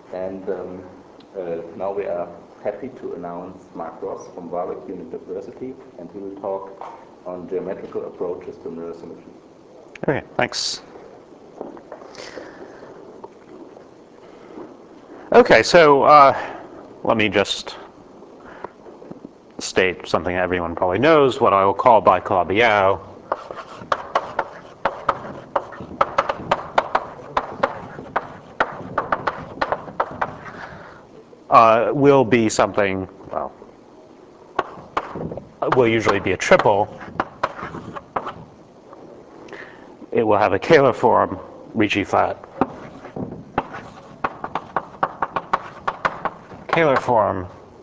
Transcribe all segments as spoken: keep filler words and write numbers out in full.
And um, uh, now we are happy to announce Mark Ross from Warwick University, and he will talk on geometrical approaches to mirror symmetry. Okay, thanks. Okay, so uh, let me just state something everyone probably knows, what I will call by Calabi-Yau uh, will be something, well, will usually be a triple. It will have a Kähler form, Ricci flat, Kähler form,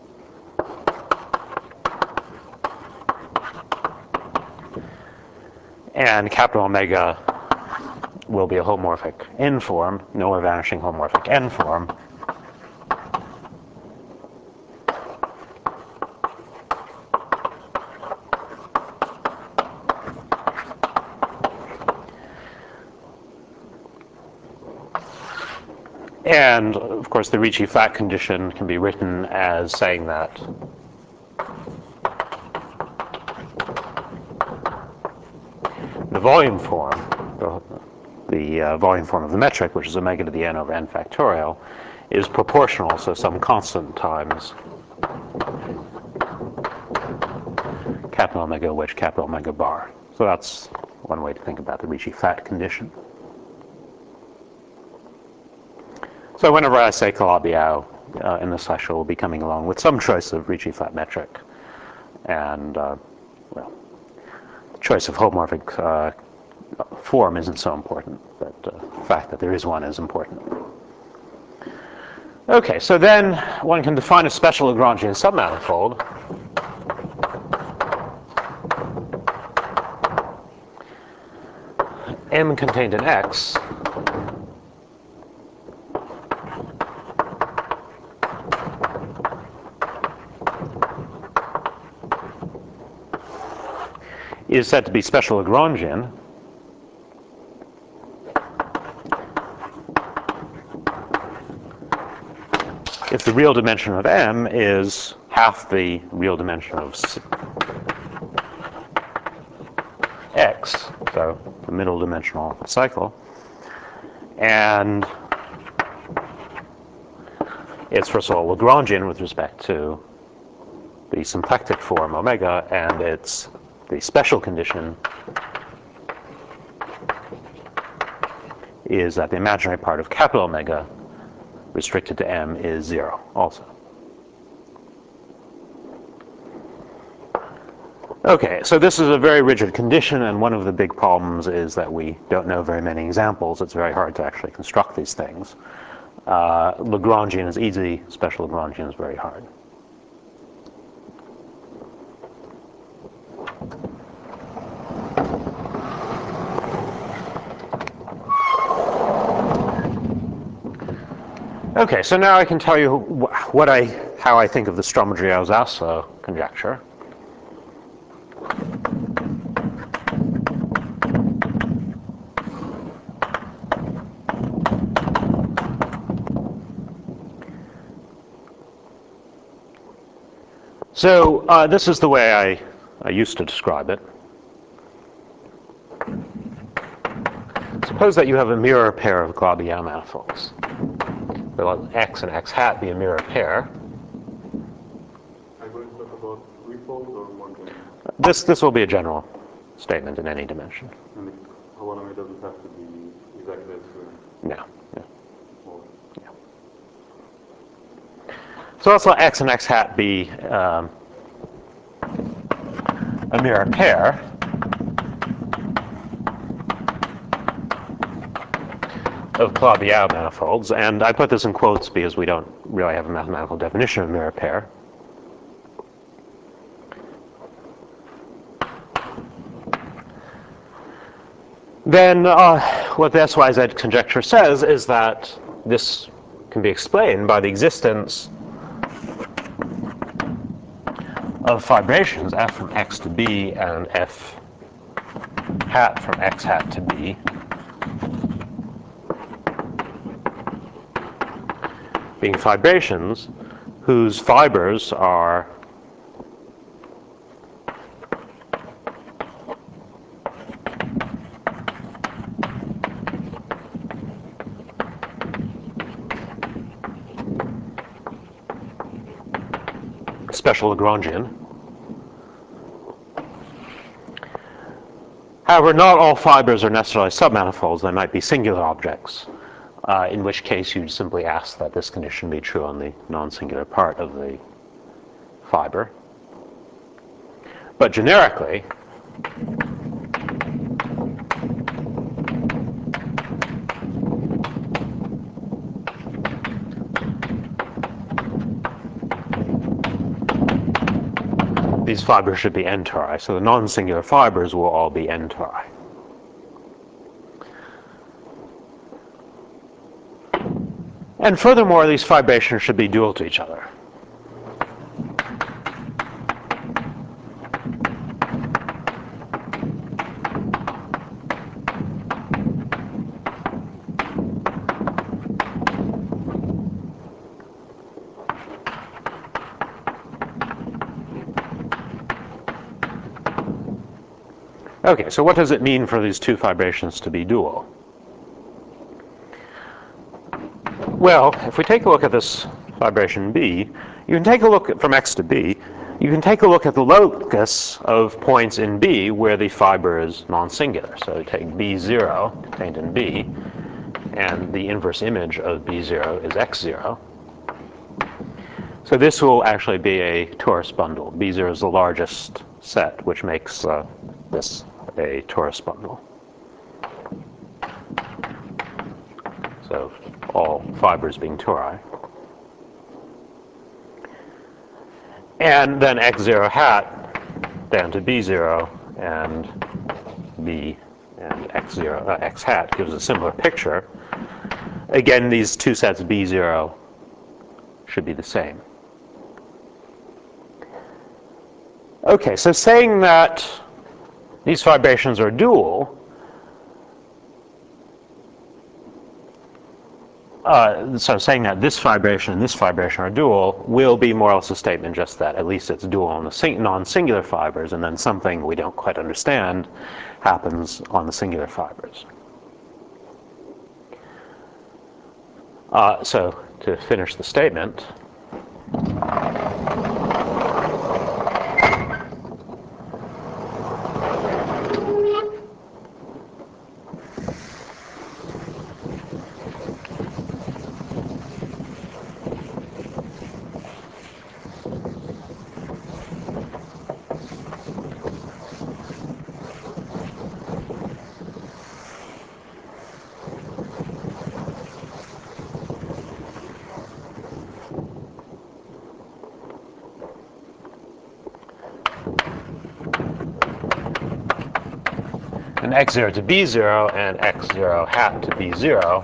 and capital omega will be a homomorphic n form, nowhere vanishing homomorphic n form. And of course, the Ricci flat condition can be written as saying that the volume form, the, the uh, volume form of the metric, which is omega to the n over n factorial, is proportional, so some constant times capital omega which capital omega bar. So that's one way to think about the Ricci flat condition. So whenever I say Calabi-Yau uh, in this lecture, we'll be coming along with some choice of Ricci flat metric. And, uh, well, the choice of homomorphic uh, form isn't so important, but uh, the fact that there is one is important. Okay, so then one can define a special Lagrangian submanifold M contained in X is said to be special Lagrangian if the real dimension of M is half the real dimension of X, so the middle dimensional cycle, and it's first of all Lagrangian with respect to the symplectic form omega, and it's the special condition is that the imaginary part of capital omega restricted to M is zero also. Okay, so this is a very rigid condition, and one of the big problems is that we don't know very many examples. It's very hard to actually construct these things. Uh, Lagrangian is easy, special Lagrangian is very hard. Okay, so now I can tell you what I, how I think of the Stromadriau-Zaslow conjecture. So uh, this is the way I, I used to describe it. Suppose that you have a mirror pair of Calabi-Yau manifolds. Let X and X hat be a mirror pair. Are you going to talk about three-fold or one dimension? This this will be a general statement in any dimension. And how long does it have to be exactly as good? No. no. Or Yeah. So let's let X and X hat be um, a mirror pair. Of Calabi-Yau manifolds, and I put this in quotes because we don't really have a mathematical definition of mirror pair. Then uh, what the S Y Z conjecture says is that this can be explained by the existence of fibrations f from X to B and f hat from X hat to B being fibrations whose fibers are special Lagrangian. However, not all fibers are necessarily submanifolds. They might be singular objects, uh, in which case you'd simply ask that this condition be true on the non-singular part of the fiber. But generically, these fibers should be n-tori. So the non-singular fibers will all be n-tori. And furthermore, these fibrations should be dual to each other. Okay, so what does it mean for these two fibrations to be dual? Well, if we take a look at this fibration B, you can take a look at, from X to B, you can take a look at the locus of points in B where the fiber is non-singular. So take B zero contained in B, and the inverse image of B zero is X zero. So this will actually be a torus bundle. B zero is the largest set, which makes uh, this a torus bundle. So all fibers being tori. And then X zero hat down to B zero and B and X zero, uh, X hat gives a similar picture. Again, these two sets B zero should be the same. Okay, so saying that these fibrations are dual, uh, so saying that this fibration and this fibration are dual will be more or less a statement just that at least it's dual on the non-singular fibers, and then something we don't quite understand happens on the singular fibers. Uh, so to finish the statement, and X zero to B zero and X zero hat to B zero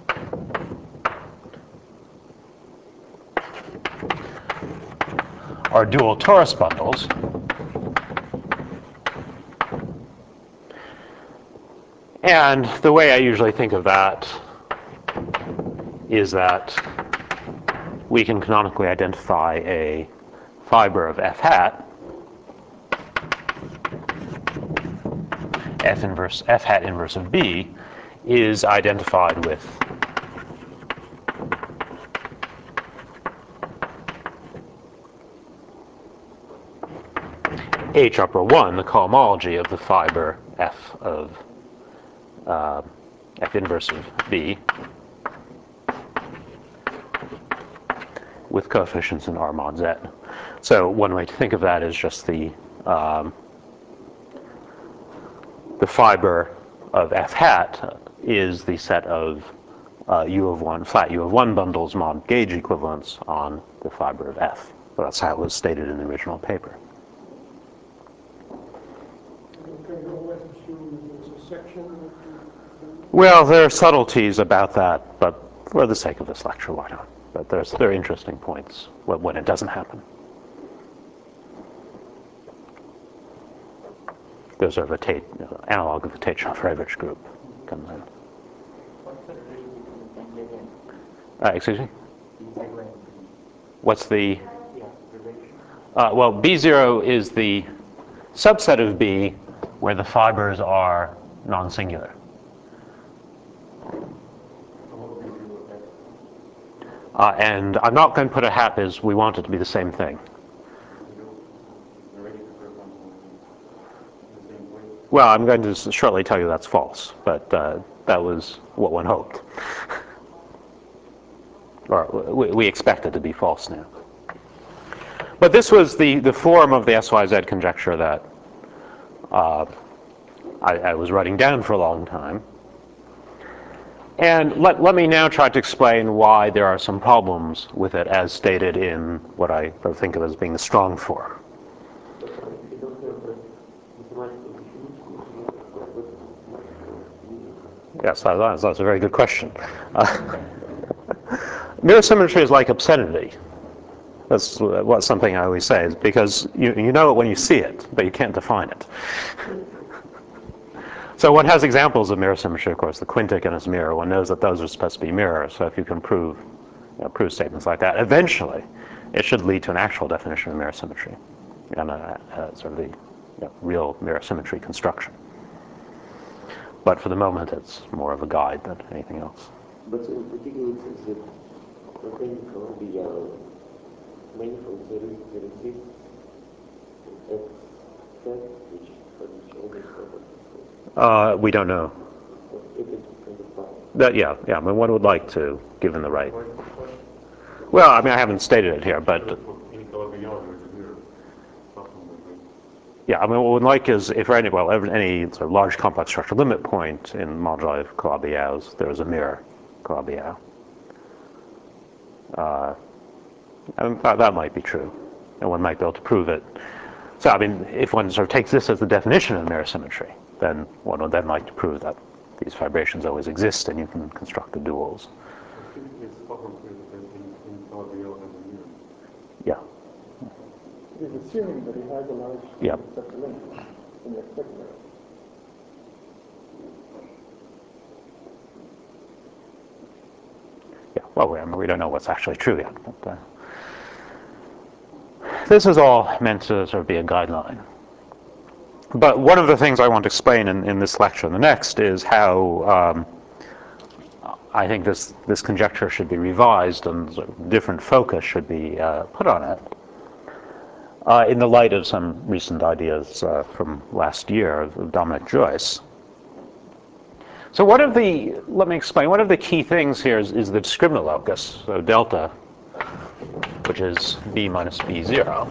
are dual torus bundles. And the way I usually think of that is that we can canonically identify a fiber of F hat, F inverse, F hat inverse of B is identified with H upper one, the cohomology of the fiber F of uh, F inverse of B with coefficients in R mod Z. So one way to think of that is just the um, the fiber of F hat is the set of uh, U of one, flat U of one bundles mod gauge equivalents on the fiber of F. So that's how it was stated in the original paper. Well, there are subtleties about that, but for the sake of this lecture, why not? But there's, there are interesting points when, when it doesn't happen. Those are the Tate, uh, analog of the Tate-Shafarevich group comes in. Uh, excuse me? What's the, Yeah, relation. uh, well, B zero is the subset of B where the fibers are non-singular. Uh, and I'm not going to put a hat as we want it to be the same thing. Well, I'm going to shortly tell you that's false, but uh, that was what one hoped. Or we, we expect it to be false now. But this was the, the form of the S Y Z conjecture that uh, I, I was writing down for a long time. And let, let me now try to explain why there are some problems with it as stated in what I think of as being the strong form. Yes, that's, that's a very good question. Uh, mirror symmetry is like obscenity. That's what something I always say, is because you, you know it when you see it, but you can't define it. So one has examples of mirror symmetry, of course, the quintic and its mirror. One knows that those are supposed to be mirrors. So if you can prove, you know, prove statements like that, eventually it should lead to an actual definition of mirror symmetry and a, a sort of the, you know, real mirror symmetry construction. But for the moment, it's more of a guide than anything else. But in particular, it says that the thing called the uh, manifold there is there exists an X set which for which all these properties. Uh, we don't know. If it's kind of fine. That, yeah, yeah. I mean, one would like to, given the right. Well, I mean, I haven't stated it here, but yeah, I mean, what one would like is if any, well, any sort of large complex structure limit point in moduli of Calabi-Yau's, there is a mirror Calabi-Yau. Uh, and that, that might be true, and one might be able to prove it. So, I mean, if one sort of takes this as the definition of mirror symmetry, then one would then like to prove that these fibrations always exist and you can construct the duals. Yeah. It is assuming that it has a large Yeah. structure limit in the expected area. Yeah, well, we, I mean, we don't know what's actually true yet. But, uh, this is all meant to sort of be a guideline. But one of the things I want to explain in, in this lecture and the next is how um, I think this, this conjecture should be revised and sort of different focus should be uh, put on it uh, in the light of some recent ideas uh, from last year of Dominic Joyce. So one of the, let me explain, one of the key things here is, is the discriminant locus, so delta, which is B minus B zero.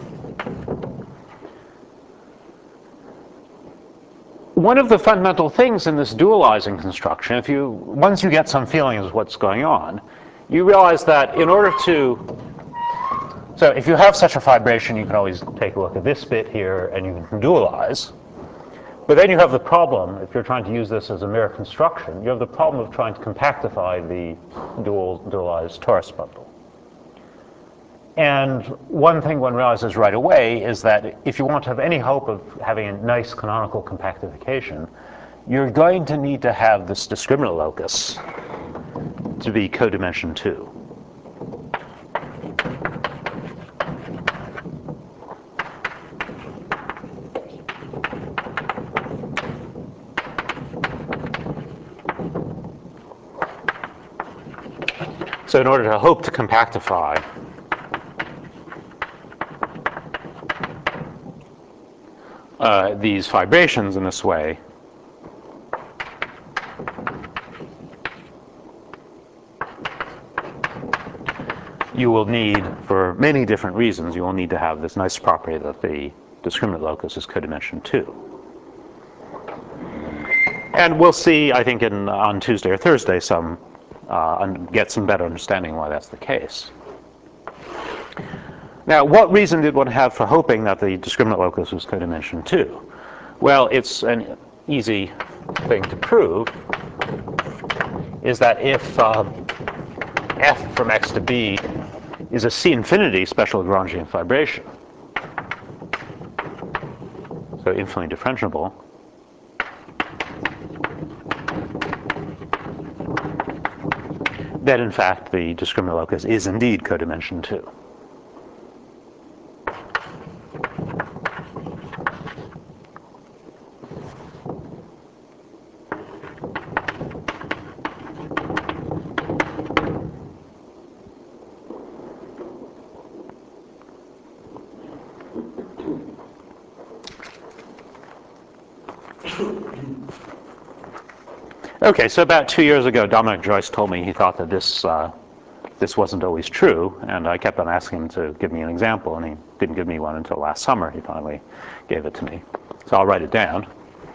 One of the fundamental things in this dualizing construction, if you, once you get some feeling of what's going on, you realize that in order to, so if you have such a fibration, you can always take a look at this bit here and you can dualize. But then you have the problem, if you're trying to use this as a mirror construction, you have the problem of trying to compactify the dual, dualized torus bundle. And one thing one realizes right away is that if you want to have any hope of having a nice canonical compactification, you're going to need to have this discriminant locus to be codimension two. So in order to hope to compactify uh, these fibrations in this way, you will need, for many different reasons, you will need to have this nice property that the discriminant locus is codimension two. And we'll see, I think, in, on Tuesday or Thursday, some uh, and get some better understanding why that's the case. Now, what reason did one have for hoping that the discriminant locus was codimension two? Well, it's an easy thing to prove, is that if uh, f from x to b is a C infinity special Lagrangian fibration, so infinitely differentiable, then in fact the discriminant locus is indeed codimension two. Okay, so about two years ago, Dominic Joyce told me he thought that this uh, this wasn't always true, and I kept on asking him to give me an example, and he didn't give me one until last summer. He finally gave it to me. So I'll write it down.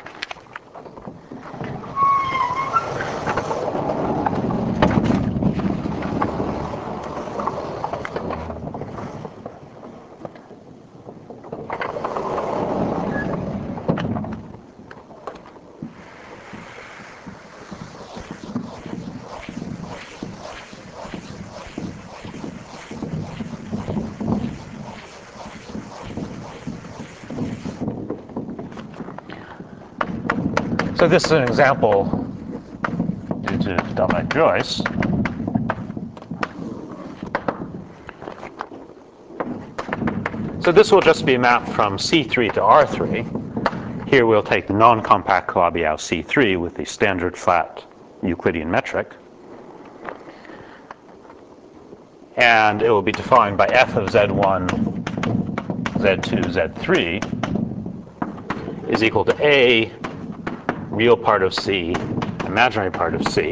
So this is an example due to Dominic Joyce. So this will just be mapped from C three to R three. Here we'll take the non-compact Calabi-Yau C three with the standard flat Euclidean metric. And it will be defined by f of Z one, Z two, Z three is equal to A, real part of C, imaginary part of C,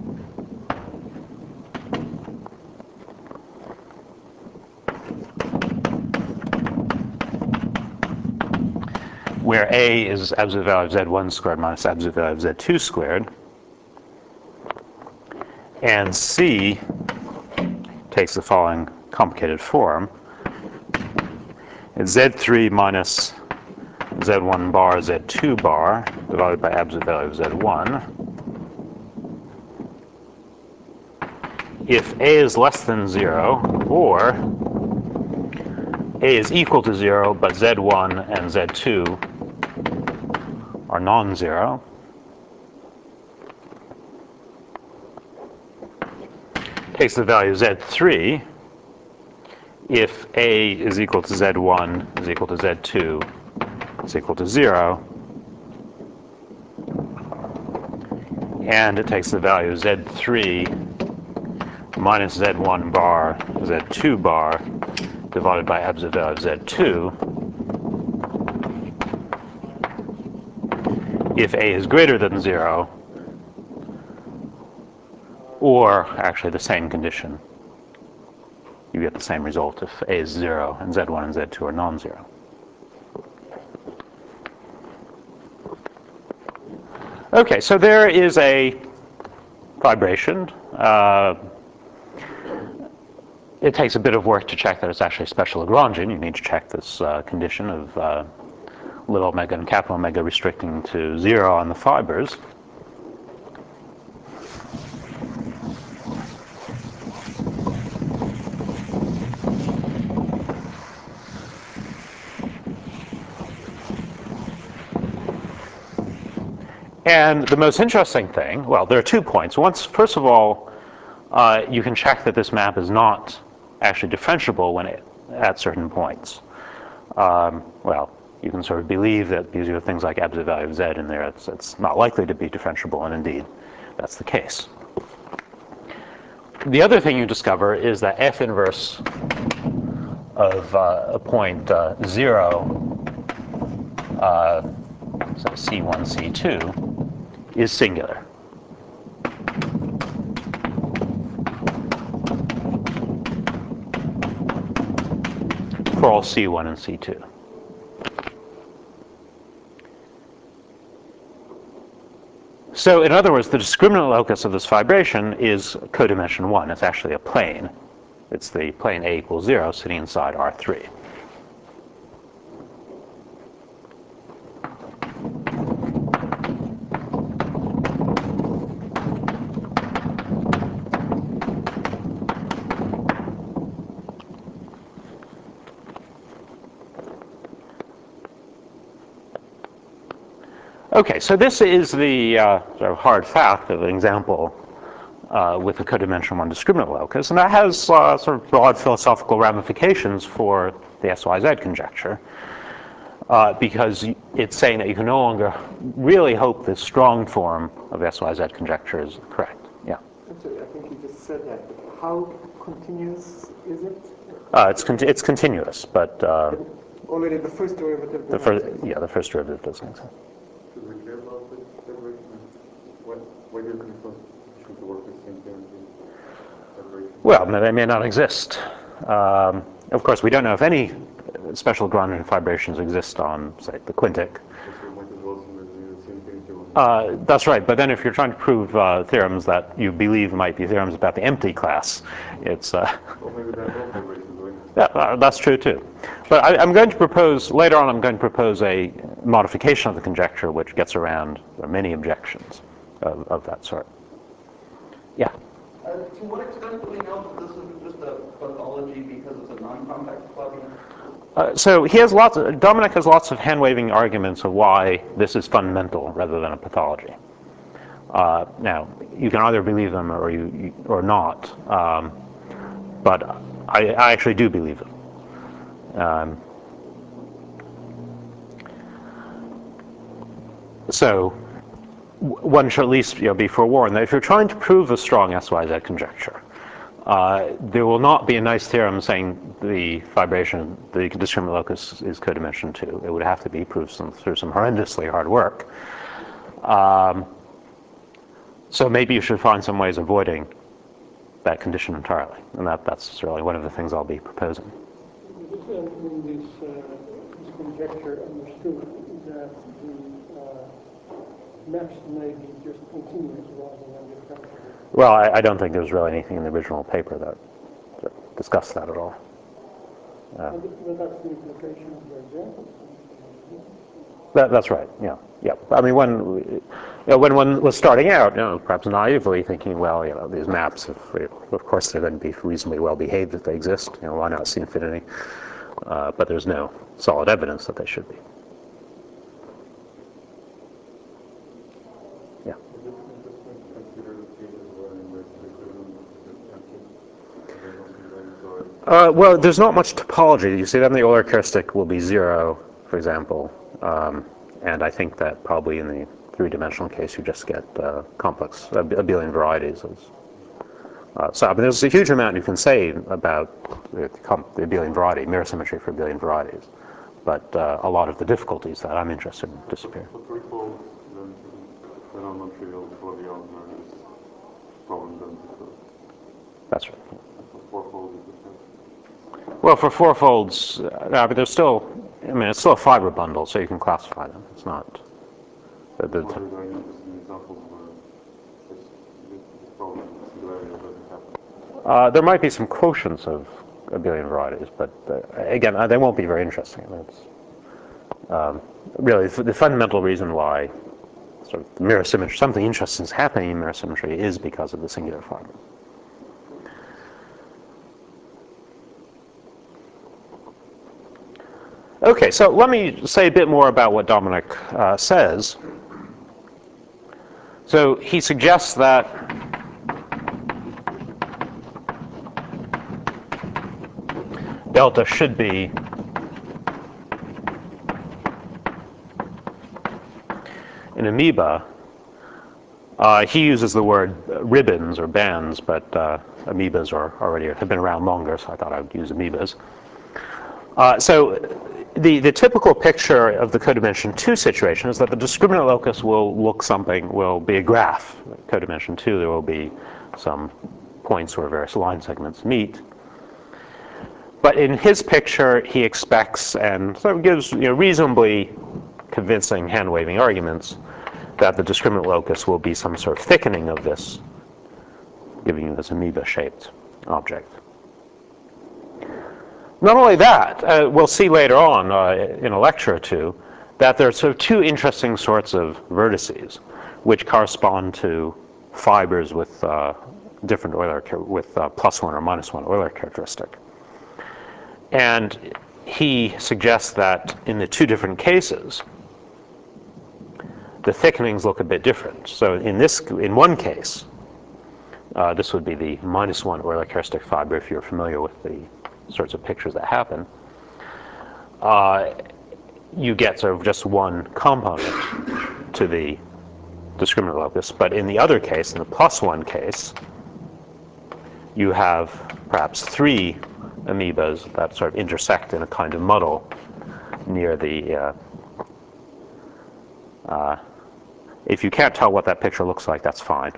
where A is absolute value of Z one squared minus absolute value of Z two squared, and C takes the following complicated form. It's Z three minus Z one bar Z two bar divided by absolute value of Z one. If A is less than zero, or A is equal to zero, but Z one and Z two are non-zero, takes the value Z three if A is equal to Z one is equal to Z two is equal to zero, and it takes the value Z three minus Z one bar Z two bar divided by absolute value of Z two if A is greater than zero, or actually the same condition. You get the same result if A is zero and Z one and Z two are non-zero. Okay, so there is a vibration. Uh, it takes a bit of work to check that it's actually special Lagrangian. You need to check this uh, condition of uh, little omega and capital omega restricting to zero on the fibers. And the most interesting thing, well, there are two points. Once, first of all, uh, you can check that this map is not actually differentiable when it, at certain points. Um, well, you can sort of believe that because you have things like absolute value of Z in there, it's, it's not likely to be differentiable, and indeed, that's the case. The other thing you discover is that F inverse of uh, a point uh, zero, uh, so C one, C two, is singular. For all C one and C two. So in other words, the discriminant locus of this vibration is codimension one. It's actually a plane. It's the plane A equals zero sitting inside R three. Okay, so this is the uh, sort of hard fact of an example uh, with a codimension one discriminant locus, and that has uh, sort of broad philosophical ramifications for the S Y Z conjecture, uh, because it's saying that you can no longer really hope this strong form of S Y Z conjecture is correct. Yeah. Actually, I think you just said that. But how continuous is it? Uh, it's con it's continuous, but uh, already the first derivative. the first yeah the first derivative doesn't make sense. Should we care about this separation? What, Why do you think so? Should work with same theorems in vibration? Well, they may not exist. Um, of course, we don't know if any special Lagrangian vibrations exist on, say, the quintic. So you might as well assume the same thing if you want. Uh, that's right, but then if you're trying to prove uh, theorems that you believe might be theorems about the empty class, it's... Uh, Well, maybe they're all vibrations, right? yeah, uh, that's true too. But I, I'm going to propose, later on I'm going to propose a modification of the conjecture which gets around many objections of, of that sort. Yeah? Uh, to what extent do we know that this is just a pathology because it's a non-compact clubbing? Uh, so he has lots of, Dominic has lots of hand-waving arguments of why this is fundamental rather than a pathology. Uh, now, you can either believe them or you or not, um, but I, I actually do believe them. Um, so one should at least, you know, be forewarned that if you're trying to prove a strong S Y Z conjecture, uh, there will not be a nice theorem saying the vibration, the discriminant locus is codimension two. It would have to be proved some, through some horrendously hard work. Um, so maybe you should find some ways of avoiding that condition entirely, and that, that's certainly one of the things I'll be proposing. Is it in this, uh, this conjecture understood that the uh, maps may be just continuous rather than differential? Well, I, I don't think there was really anything in the original paper that, that discussed that at all. Uh, but that's the implication of the example. That, that's right. Yeah, yeah. I mean, when you know, when one was starting out, you know, perhaps naively thinking, well, you know, these maps, if, of course, they're going to be reasonably well behaved if they exist. You know, why not see infinity? Uh, but there's no solid evidence that they should be. Yeah. Uh, well, there's not much topology. You see, then the Euler characteristic will be zero, for example. Um, and I think that probably in the three-dimensional case, you just get uh, complex, a abelian varieties. Uh, so I mean, there's a huge amount you can say about the, the abelian variety, mirror symmetry for abelian varieties. But uh, a lot of the difficulties that I'm interested in disappear. For threefold, then they're not non-trivial for the algebra, and this problem doesn't occur. That's right. And for fourfold, is it? Well, for fourfolds, uh, but there's still, I mean, it's still a fiber bundle, so you can classify them. It's not. The, the, There are interesting examples where this, this problem, singularity doesn't happen. uh, there might be some quotients of abelian varieties, but uh, again, uh, they won't be very interesting. That's um, really the fundamental reason why sort of mirror symmetry, something interesting is happening in mirror symmetry, is because of the singular fiber. Okay, so let me say a bit more about what Dominic uh, says. So he suggests that delta should be an amoeba. Uh, he uses the word ribbons or bands, but uh, amoebas are already have been around longer, so I thought I would use amoebas. Uh, so the, the typical picture of the codimension two situation is that the discriminant locus will look something, will be a graph. Codimension two, there will be some points where various line segments meet. But in his picture, he expects, and sort of gives you know, reasonably convincing hand-waving arguments, that the discriminant locus will be some sort of thickening of this, giving you this amoeba-shaped object. Not only that, uh, we'll see later on uh, in a lecture or two that there are sort of two interesting sorts of vertices which correspond to fibers with uh, different Euler, with uh, plus one or minus one Euler characteristic. And he suggests that in the two different cases, the thickenings look a bit different. So in this, in one case, uh, this would be the minus one Euler characteristic fiber if you're familiar with the sorts of pictures that happen. Uh, you get sort of just one component to the discriminant locus, but in the other case, in the plus one case, you have perhaps three amoebas that sort of intersect in a kind of muddle near the uh, uh, If you can't tell what that picture looks like, that's fine.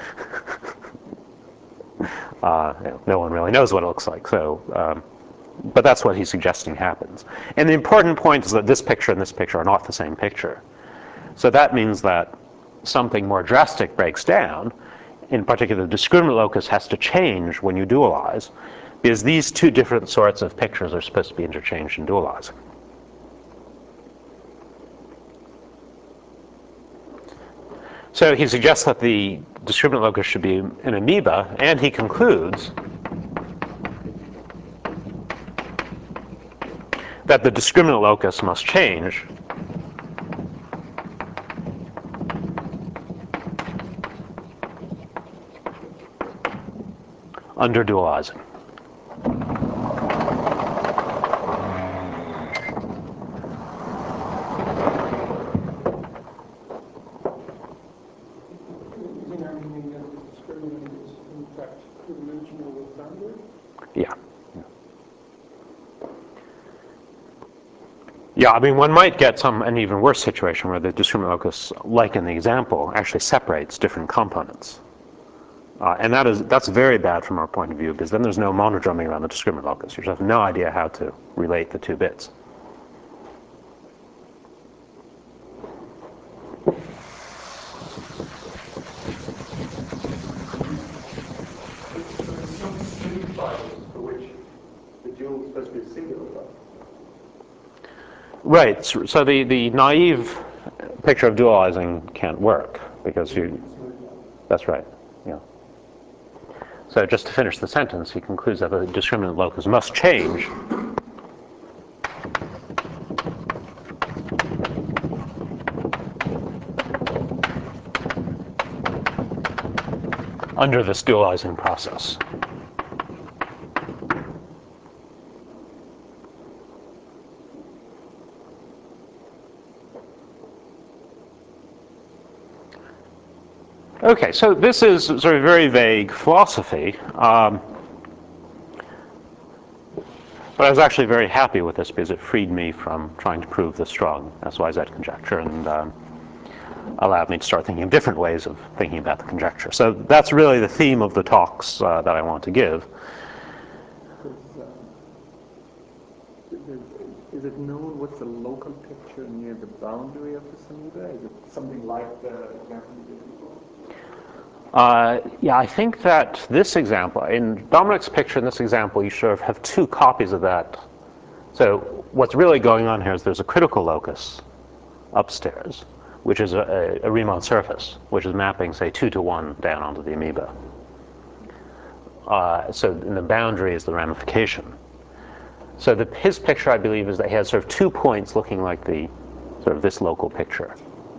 uh, you know, no one really knows what it looks like, so, um, but that's what he's suggesting happens. And the important point is that this picture and this picture are not the same picture. So that means that something more drastic breaks down. In particular, the discriminant locus has to change when you dualize, because these two different sorts of pictures are supposed to be interchanged in dualizing. So he suggests that the discriminant locus should be an amoeba, and he concludes that the discriminant locus must change under dualizing. Yeah. Yeah, I mean, one might get some an even worse situation where the discriminant locus, like in the example, actually separates different components. Uh, and that is that's very bad from our point of view, because then there's no monodromy around the discriminant locus. You just have no idea how to relate the two bits. So there's some string files for which the dual is supposed to be singular, right? Right. So the, the naive picture of dualizing can't work because you. That's right. Yeah. So just to finish the sentence, he concludes that the discriminant locus must change under this dualizing process. Okay, so this is sort of very vague philosophy, um, but I was actually very happy with this because it freed me from trying to prove the strong S Y Z conjecture and um, allowed me to start thinking of different ways of thinking about the conjecture. So that's really the theme of the talks uh, that I want to give. Is it known what's the local picture near the boundary of this amoeba? Is it something like the example you did before? Uh, yeah, I think that this example, in Dominic's picture in this example, you sort of have two copies of that. So what's really going on here is there's a critical locus upstairs, which is a, a, a Riemann surface, which is mapping, say, two to one down onto the amoeba. Uh, so in the boundary is the ramification. So the, his picture, I believe, is that he has sort of two points looking like the sort of this local picture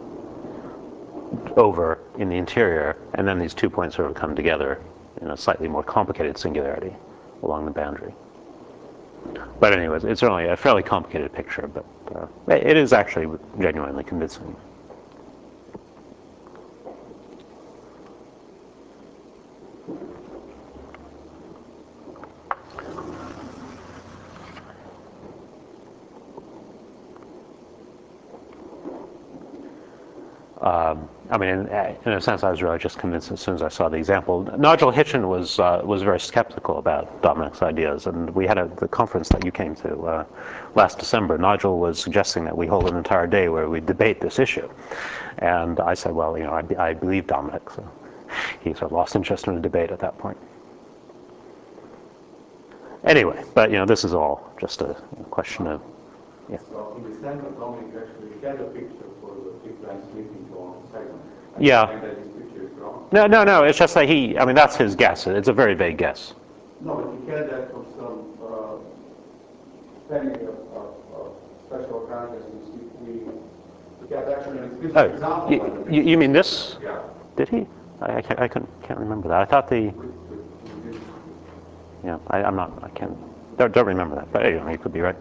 over in the interior, and then these two points sort of come together in a slightly more complicated singularity along the boundary. But anyways, it's certainly a fairly complicated picture, but uh, it is actually genuinely convincing. Um, I mean, in, in a sense, I was really just convinced as soon as I saw the example. Nigel Hitchen was uh, was very skeptical about Dominic's ideas, and we had a, the conference that you came to uh, last December. Nigel was suggesting that we hold an entire day where we debate this issue, and I said, well, you know, I, I believe Dominic, so he sort of lost interest in the debate at that point. Anyway, but you know, this is all just a, a question of, yeah. So in the center, Dominic actually had a picture for the three-line sleeping on segment. Yeah. And that this picture is wrong. No, no, no. It's just that he. I mean, that's his guess. It's a very vague guess. No, but he had that from some uh, family of, of, of special occurrences. We, we had actually an explicit Oh, example. you, you, you mean this? Yeah. Did he? I, I, can't, I couldn't, can't remember that. I thought the. Yeah, I, I'm not. I can't. Don't, don't remember that. But anyway, you could be right.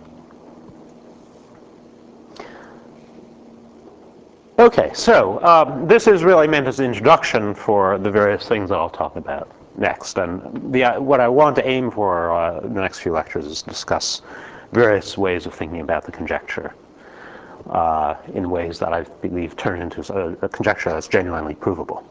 Okay, so um, this is really meant as an introduction for the various things that I'll talk about next. And the, uh, what I want to aim for uh, the next few lectures is to discuss various ways of thinking about the conjecture. uh, in ways that I believe turn into a, a conjecture that's genuinely provable.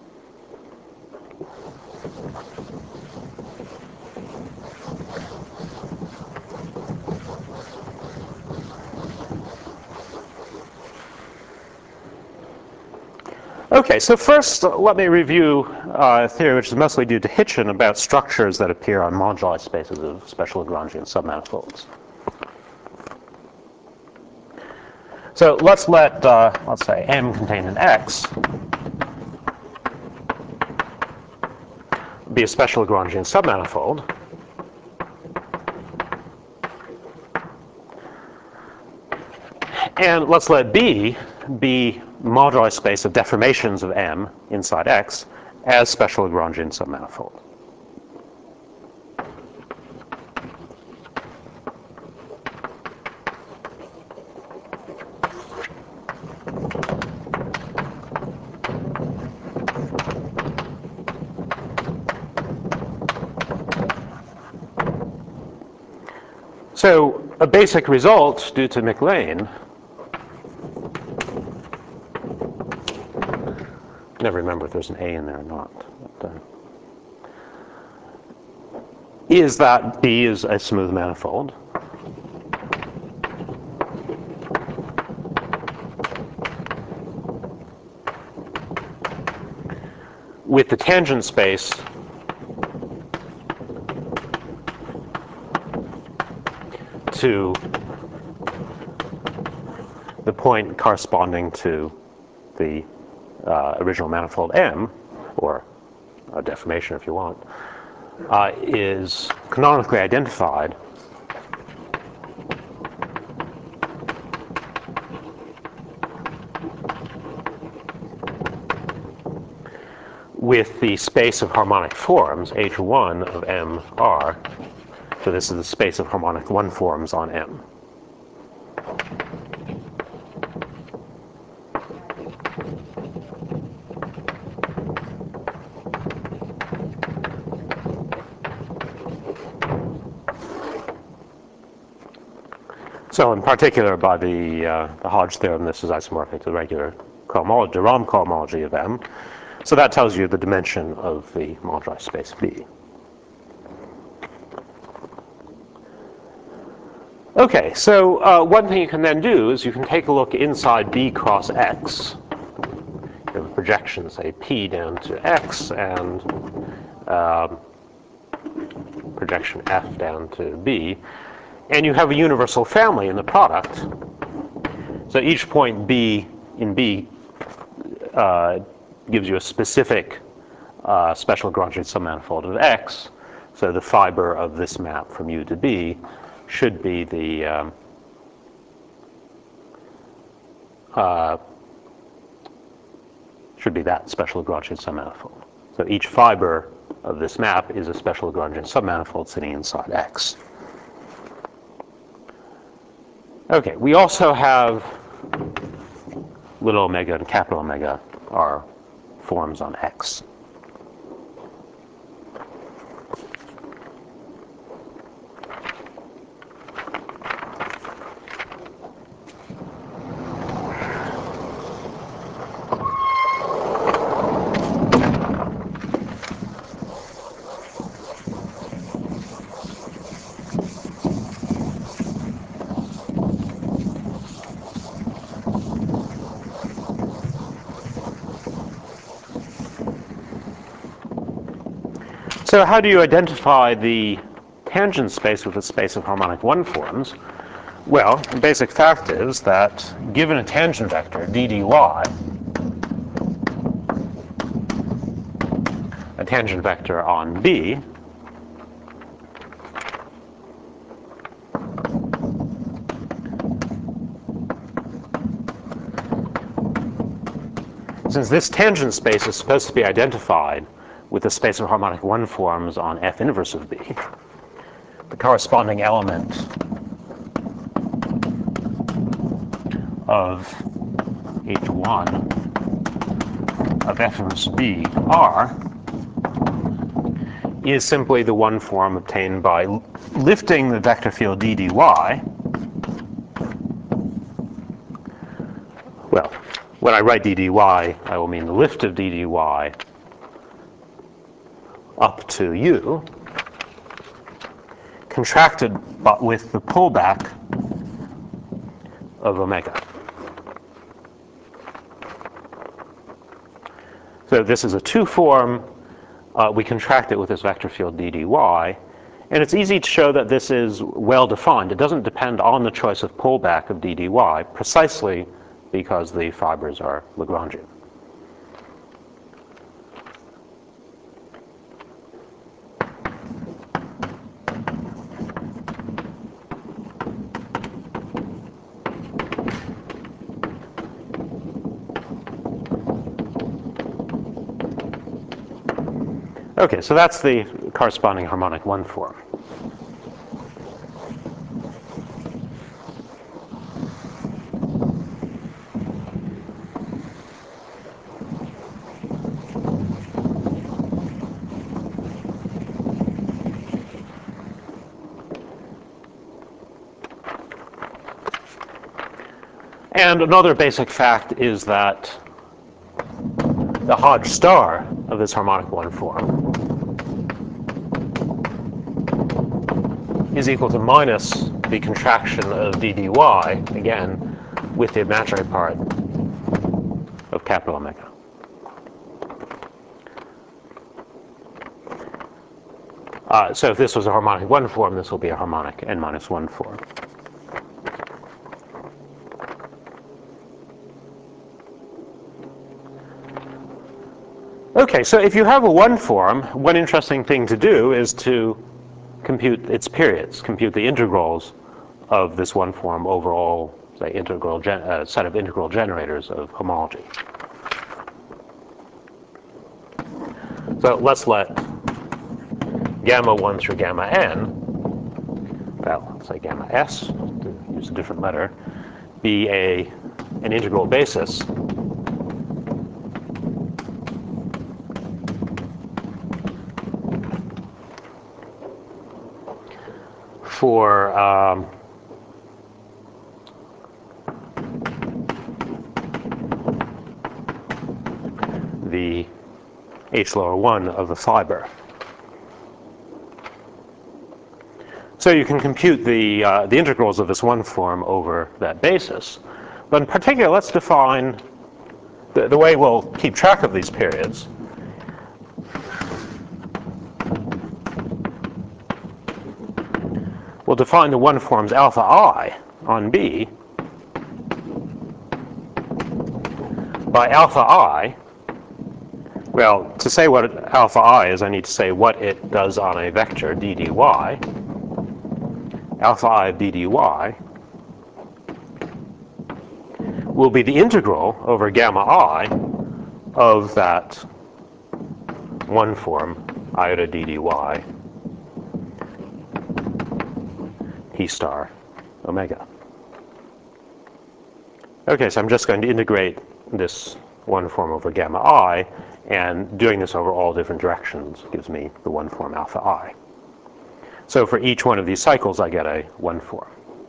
Okay, so first uh, let me review uh, a theory which is mostly due to Hitchin about structures that appear on moduli spaces of special Lagrangian submanifolds. So let's let, uh, let's say, M contain an X be a special Lagrangian submanifold. And let's let B be moduli space of deformations of M inside X as special Lagrangian submanifold. So a basic result due to McLean, never remember if there's an A in there or not, but, uh, is that B is a smooth manifold. With the tangent space to the point corresponding to the uh, original manifold M, or a deformation if you want, uh, is canonically identified with the space of harmonic forms, H one of M R. So this is the space of harmonic one forms on M. So in particular, by the, uh, the Hodge theorem, this is isomorphic to the regular cohomology, de Rham cohomology of M. So that tells you the dimension of the moduli space B. Okay, so uh, one thing you can then do is you can take a look inside B cross X. You have a projection, say, P down to X, and um, projection F down to B. And you have a universal family in the product. So each point B in B uh, gives you a specific uh, special Lagrangian submanifold of X. So the fiber of this map from U to B should be the um, uh, should be that special Lagrangian submanifold. So each fiber of this map is a special Lagrangian submanifold sitting inside X. Okay, we also have little omega and capital omega are forms on X. So how do you identify the tangent space with a space of harmonic one forms? Well, the basic fact is that given a tangent vector, d dy, a tangent vector on B, since this tangent space is supposed to be identified with the space of harmonic one forms on F inverse of B, the corresponding element of H one of F inverse B R is simply the one form obtained by lifting the vector field d dy well, when I write d dy, I will mean the lift of d dy up to u, contracted but with the pullback of omega. So this is a two form. Uh, we contract it with this vector field d dy. And it's easy to show that this is well defined. It doesn't depend on the choice of pullback of d dy, precisely because the fibers are Lagrangian. Okay, so that's the corresponding harmonic one form. And another basic fact is that the Hodge star of this harmonic one form is equal to minus the contraction of d dy, again, with the imaginary part of capital omega. Uh, so if this was a harmonic one form, this will be a harmonic n minus one form. Okay, so if you have a one form, one interesting thing to do is to compute its periods, compute the integrals of this one form over all, say, integral gen uh, set of integral generators of homology. So let's let gamma one through gamma n, well, let's say gamma s, to use a different letter, be a an integral basis for um, the h lower one of the fiber. So you can compute the, uh, the integrals of this one form over that basis. But in particular, let's define the, the way we'll keep track of these periods. We'll define the one forms alpha I on B by alpha I. Well, to say what alpha I is, I need to say what it does on a vector d dy. Alpha I of d dy will be the integral over gamma I of that one form iota d dy p star omega. Okay, so I'm just going to integrate this one form over gamma I, and doing this over all different directions gives me the one form alpha I. So for each one of these cycles, I get a one form.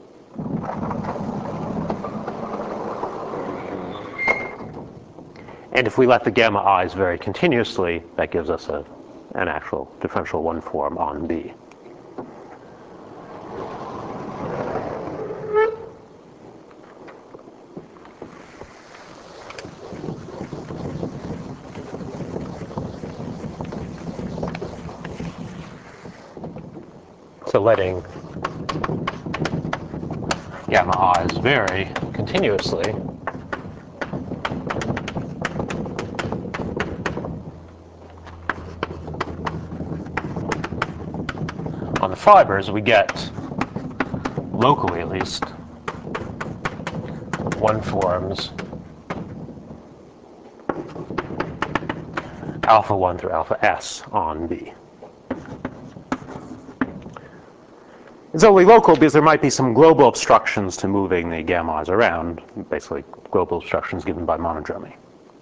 And if we let the gamma i's vary continuously, that gives us a, an actual differential one form on B. So letting gamma i's vary continuously on the fibers, we get, locally at least, one forms alpha one through alpha s on B. It's only local because there might be some global obstructions to moving the gamma i's around, basically global obstructions given by monodromy.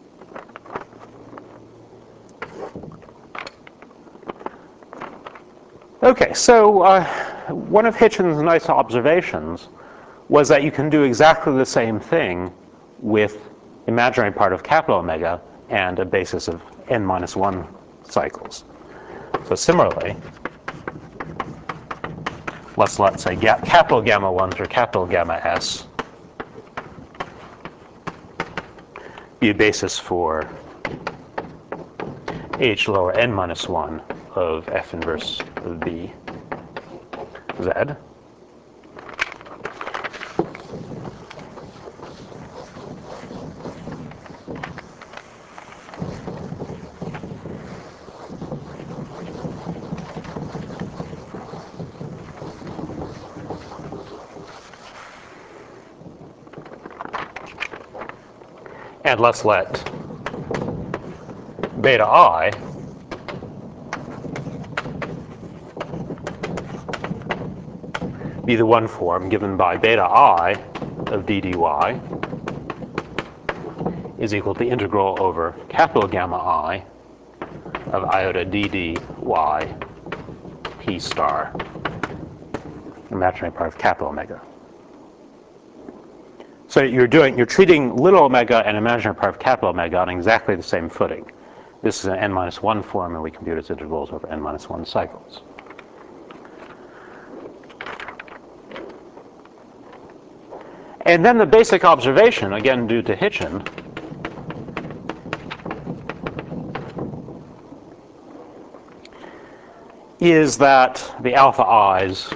Okay, so uh, one of Hitchin's nice observations was that you can do exactly the same thing with imaginary part of capital omega and a basis of n minus one cycles. So similarly, let's let's say ga capital gamma one through capital gamma s be a basis for h lower n minus one of f inverse of b z. And let's let beta I be the one form given by beta I of d dy is equal to integral over capital gamma I of iota d dy p star, imaginary part of capital omega. So you're doing, you're treating little omega and imaginary part of capital omega on exactly the same footing. This is an n minus one form, and we compute its integrals over n minus one cycles. And then the basic observation, again due to Hitchin, is that the alpha i's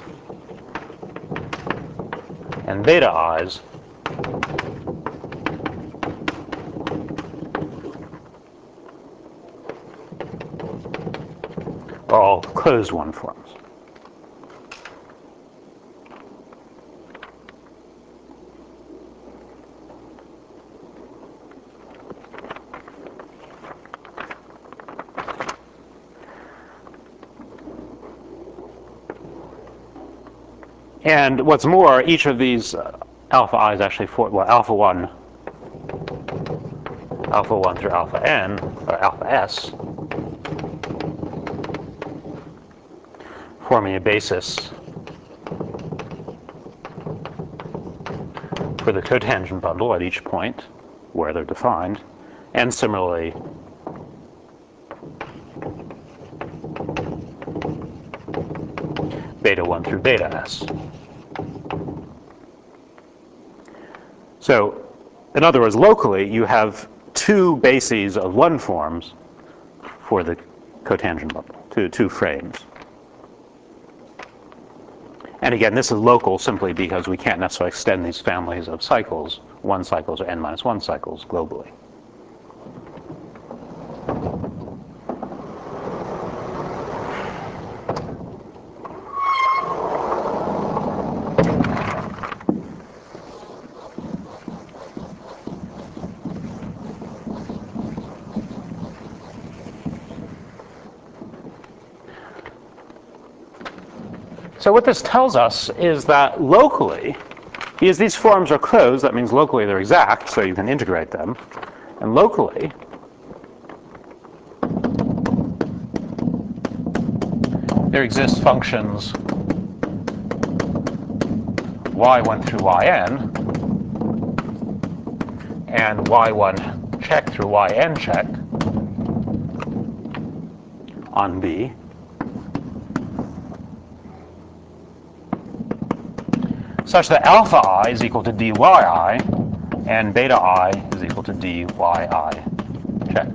and beta i's are all closed one forms. And what's more, each of these uh, alpha i's actually for well alpha one, alpha one through alpha n or alpha s, forming a basis for the cotangent bundle at each point where they're defined, and similarly beta one through beta s. So, in other words, locally you have two bases of one forms for the cotangent bundle, two, two frames. And again, this is local simply because we can't necessarily extend these families of cycles, one cycles or n minus one cycles globally. So what this tells us is that locally, because these forms are closed, that means locally they're exact, so you can integrate them. And locally, there exist functions y one through yn and y one check through yn check on B, such that alpha I is equal to dy I and beta I is equal to dy I check.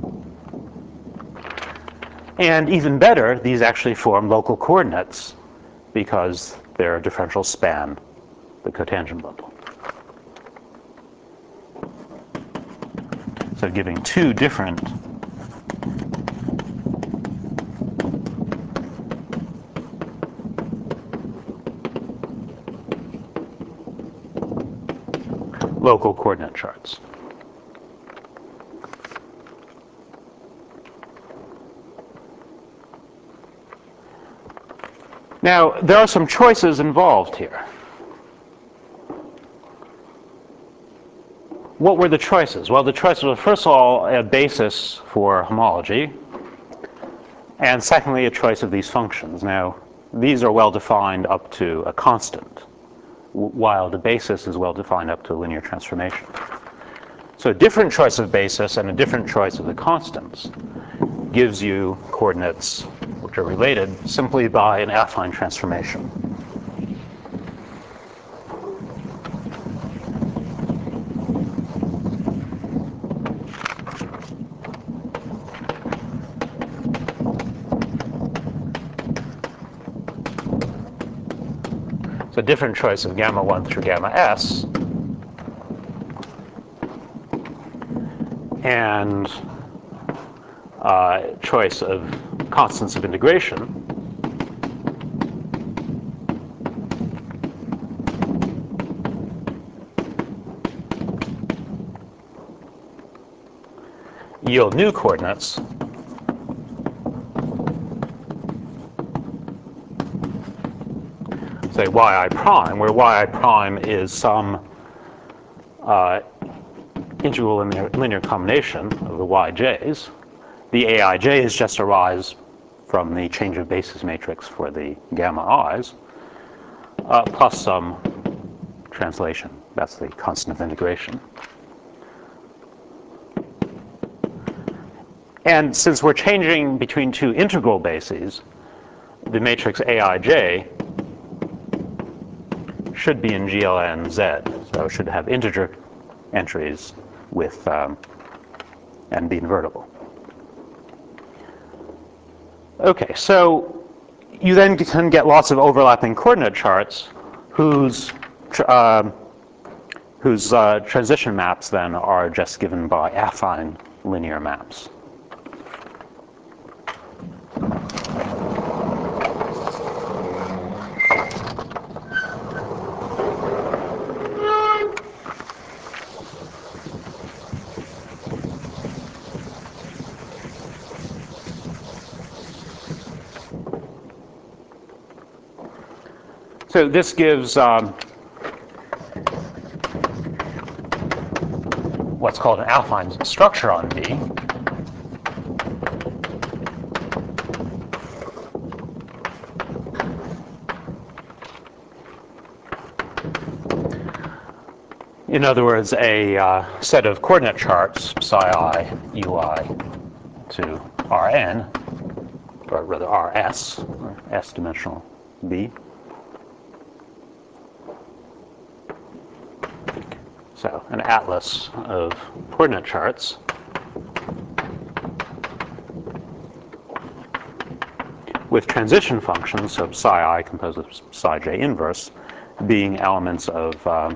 And even better, these actually form local coordinates because their differentials span the cotangent bundle. So giving two different local coordinate charts. Now, there are some choices involved here. What were the choices? Well, the choices were, first of all, a basis for homology, and secondly, a choice of these functions. Now, these are well defined up to a constant, while the basis is well defined up to a linear transformation. So a different choice of basis and a different choice of the constants gives you coordinates which are related simply by an affine transformation. So a different choice of gamma one through gamma s, and uh, choice of constants of integration yield new coordinates say yi prime, where yi prime is some uh, integral linear, linear combination of the yj's. The aij's just arise from the change of basis matrix for the gamma i's, uh, plus some translation. That's the constant of integration. And since we're changing between two integral bases, the matrix aij should be in G L N Z, so it should have integer entries with um, and be invertible. Okay, so you then can get lots of overlapping coordinate charts whose uh, whose uh, transition maps then are just given by affine linear maps. So this gives um, what's called an affine structure on B. In other words, a uh, set of coordinate charts, psi I, ui to Rn, or rather Rs, or S-dimensional B. So an atlas of coordinate charts with transition functions, so psi I composed of psi j inverse, being elements of um,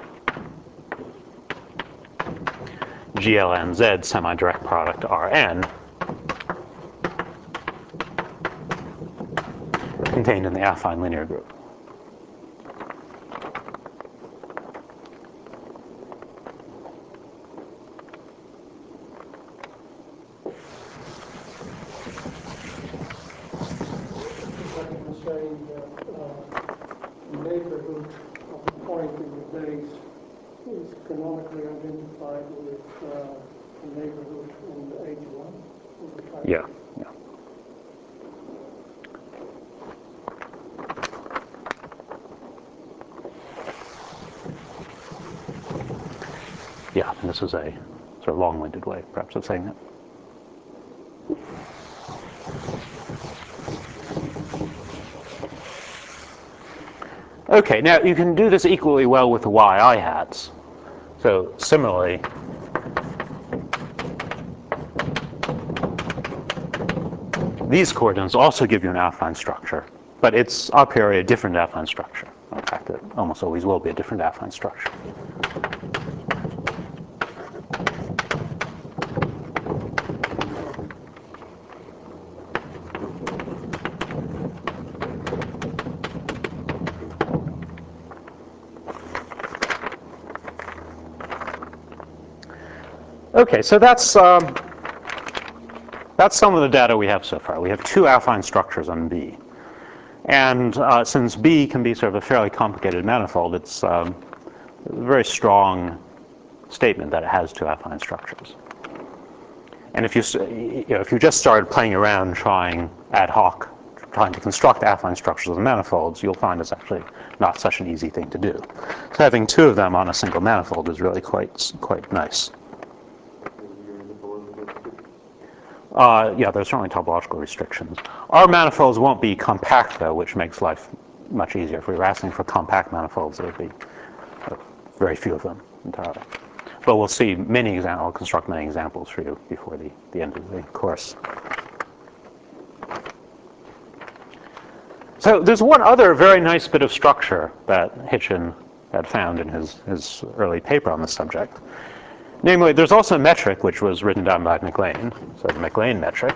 G L N Z semi-direct product Rn contained in the affine linear group. Saying that uh, the neighborhood of the point in the base is canonically identified with uh, the neighborhood in the H one of the type. Yeah, yeah. Yeah, and this is a sort of long-winded way, perhaps, of saying that. Okay, now you can do this equally well with the yi hats. So similarly, these coordinates also give you an affine structure, but it's a priori a different affine structure. In fact, it almost always will be a different affine structure. Okay, so that's um, that's some of the data we have so far. We have two affine structures on B, and uh, since B can be sort of a fairly complicated manifold, it's um, a very strong statement that it has two affine structures. And if you, you know, if you just started playing around trying ad hoc, trying to construct affine structures of manifolds, you'll find it's actually not such an easy thing to do. So having two of them on a single manifold is really quite quite nice. Uh, yeah, there's certainly topological restrictions. Our manifolds won't be compact, though, which makes life much easier. If we were asking for compact manifolds, there would be uh, very few of them entirely. But we'll see many examples. I'll construct many examples for you before the, the end of the course. So there's one other very nice bit of structure that Hitchin had found in his, his early paper on this subject. Namely, there's also a metric which was written down by MacLane, so the MacLane metric.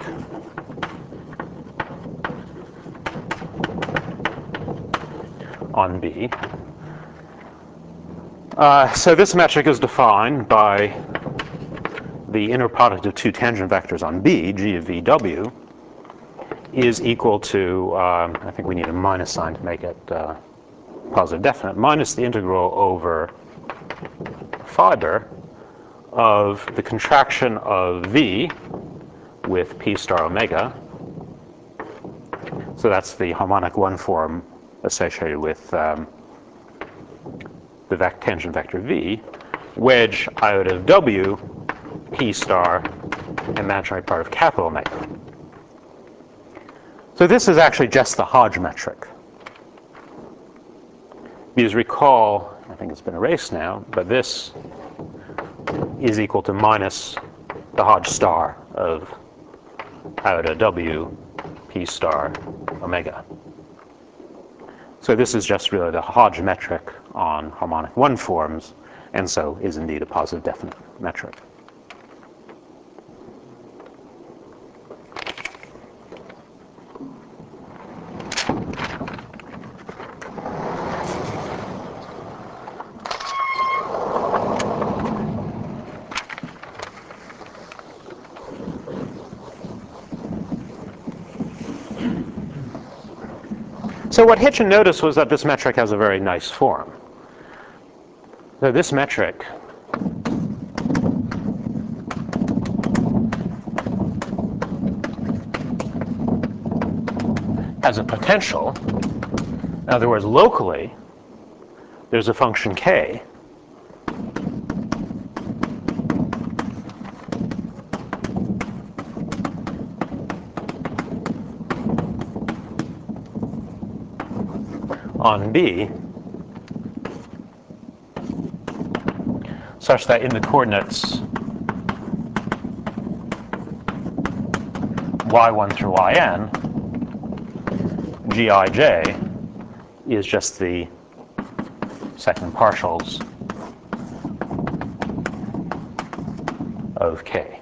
On B. Uh, so this metric is defined by the inner product of two tangent vectors on B, G of V W, is equal to, um, I think we need a minus sign to make it uh, positive definite, minus the integral over fiber of the contraction of V with P star omega. So that's the harmonic one form associated with um, the vec tangent vector V, wedge iota of W, P star, imaginary part of capital omega. So this is actually just the Hodge metric. Because recall, I think it's been erased now, but this is equal to minus the Hodge star of iota W, P star, omega. So this is just really the Hodge metric on harmonic one forms, and so is indeed a positive definite metric. So what Hitchin noticed was that this metric has a very nice form. So this metric has a potential. In other words, locally, there's a function k on B such that in the coordinates y one through yn, Gij is just the second partials of k.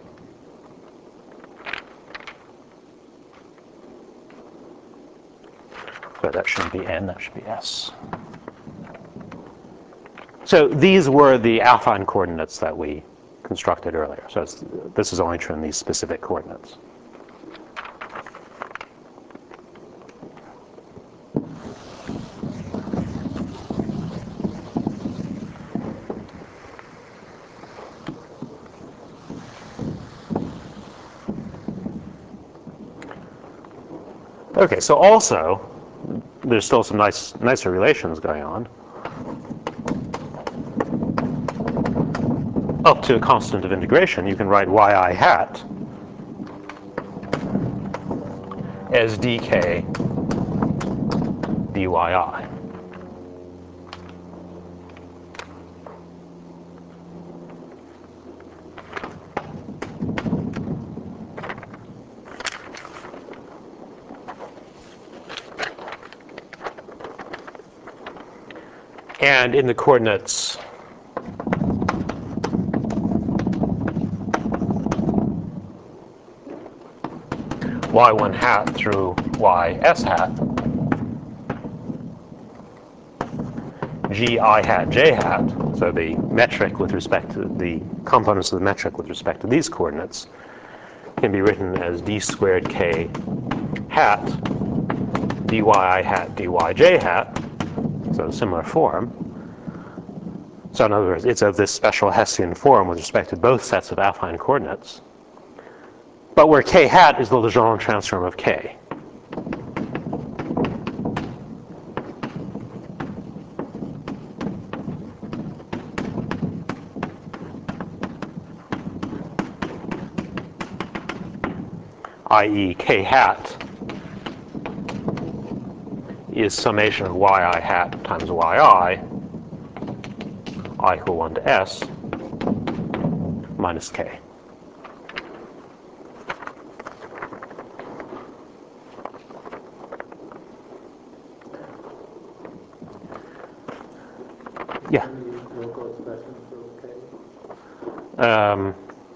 So that shouldn't be n, that should be s. So these were the affine coordinates that we constructed earlier. So it's, this is only true in these specific coordinates. Okay, so also, there's still some nice, nicer relations going on. Up to a constant of integration, you can write yi hat as dk dyi. And in the coordinates y one hat through ys hat, g I hat j hat, so the metric with respect to the components of the metric with respect to these coordinates, can be written as d squared k hat dy hat dyj hat, so a similar form. So in other words, it's of this special Hessian form with respect to both sets of affine coordinates, but where k hat is the Legendre transform of k. that is k hat is summation of yi hat times yi, I equal one to s, minus k. Yeah. Um,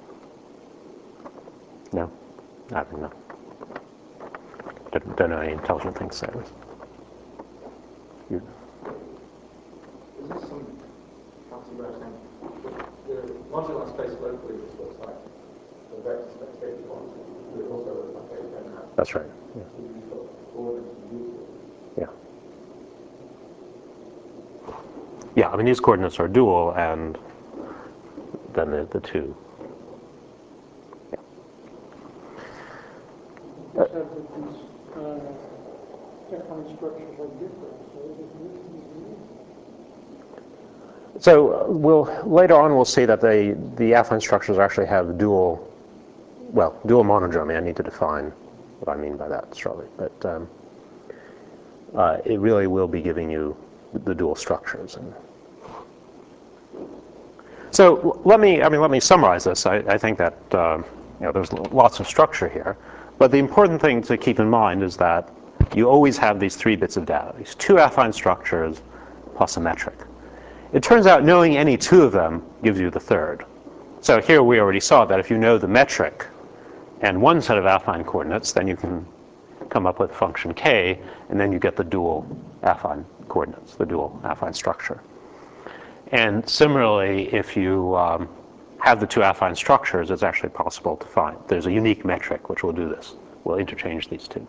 no, I don't know. Don't, don't know any intelligent things to say this. You. Is this some fancy way of saying the modular space locally just looks like the vector space H one, but it also looks like H n hat? That's right. Yeah. So you've got coordinates to use it. Yeah. Yeah, I mean, these coordinates are dual, and then the, the two. Yeah. You said that these uh, affine structures are different, so is it new? So uh, we'll later on we'll see that they, the affine structures actually have dual, well, dual monodromy. I need to define what I mean by that shortly, but um, uh, it really will be giving you the dual structures. And so let me, I mean, let me summarize this. I, I think that uh, you know, there's lots of structure here, but the important thing to keep in mind is that you always have these three bits of data, these two affine structures plus a metric. It turns out knowing any two of them gives you the third. So here we already saw that if you know the metric and one set of affine coordinates, then you can come up with function k, and then you get the dual affine coordinates, the dual affine structure. And similarly, if you um, have the two affine structures, it's actually possible to find. There's a unique metric which will do this. We'll interchange these two.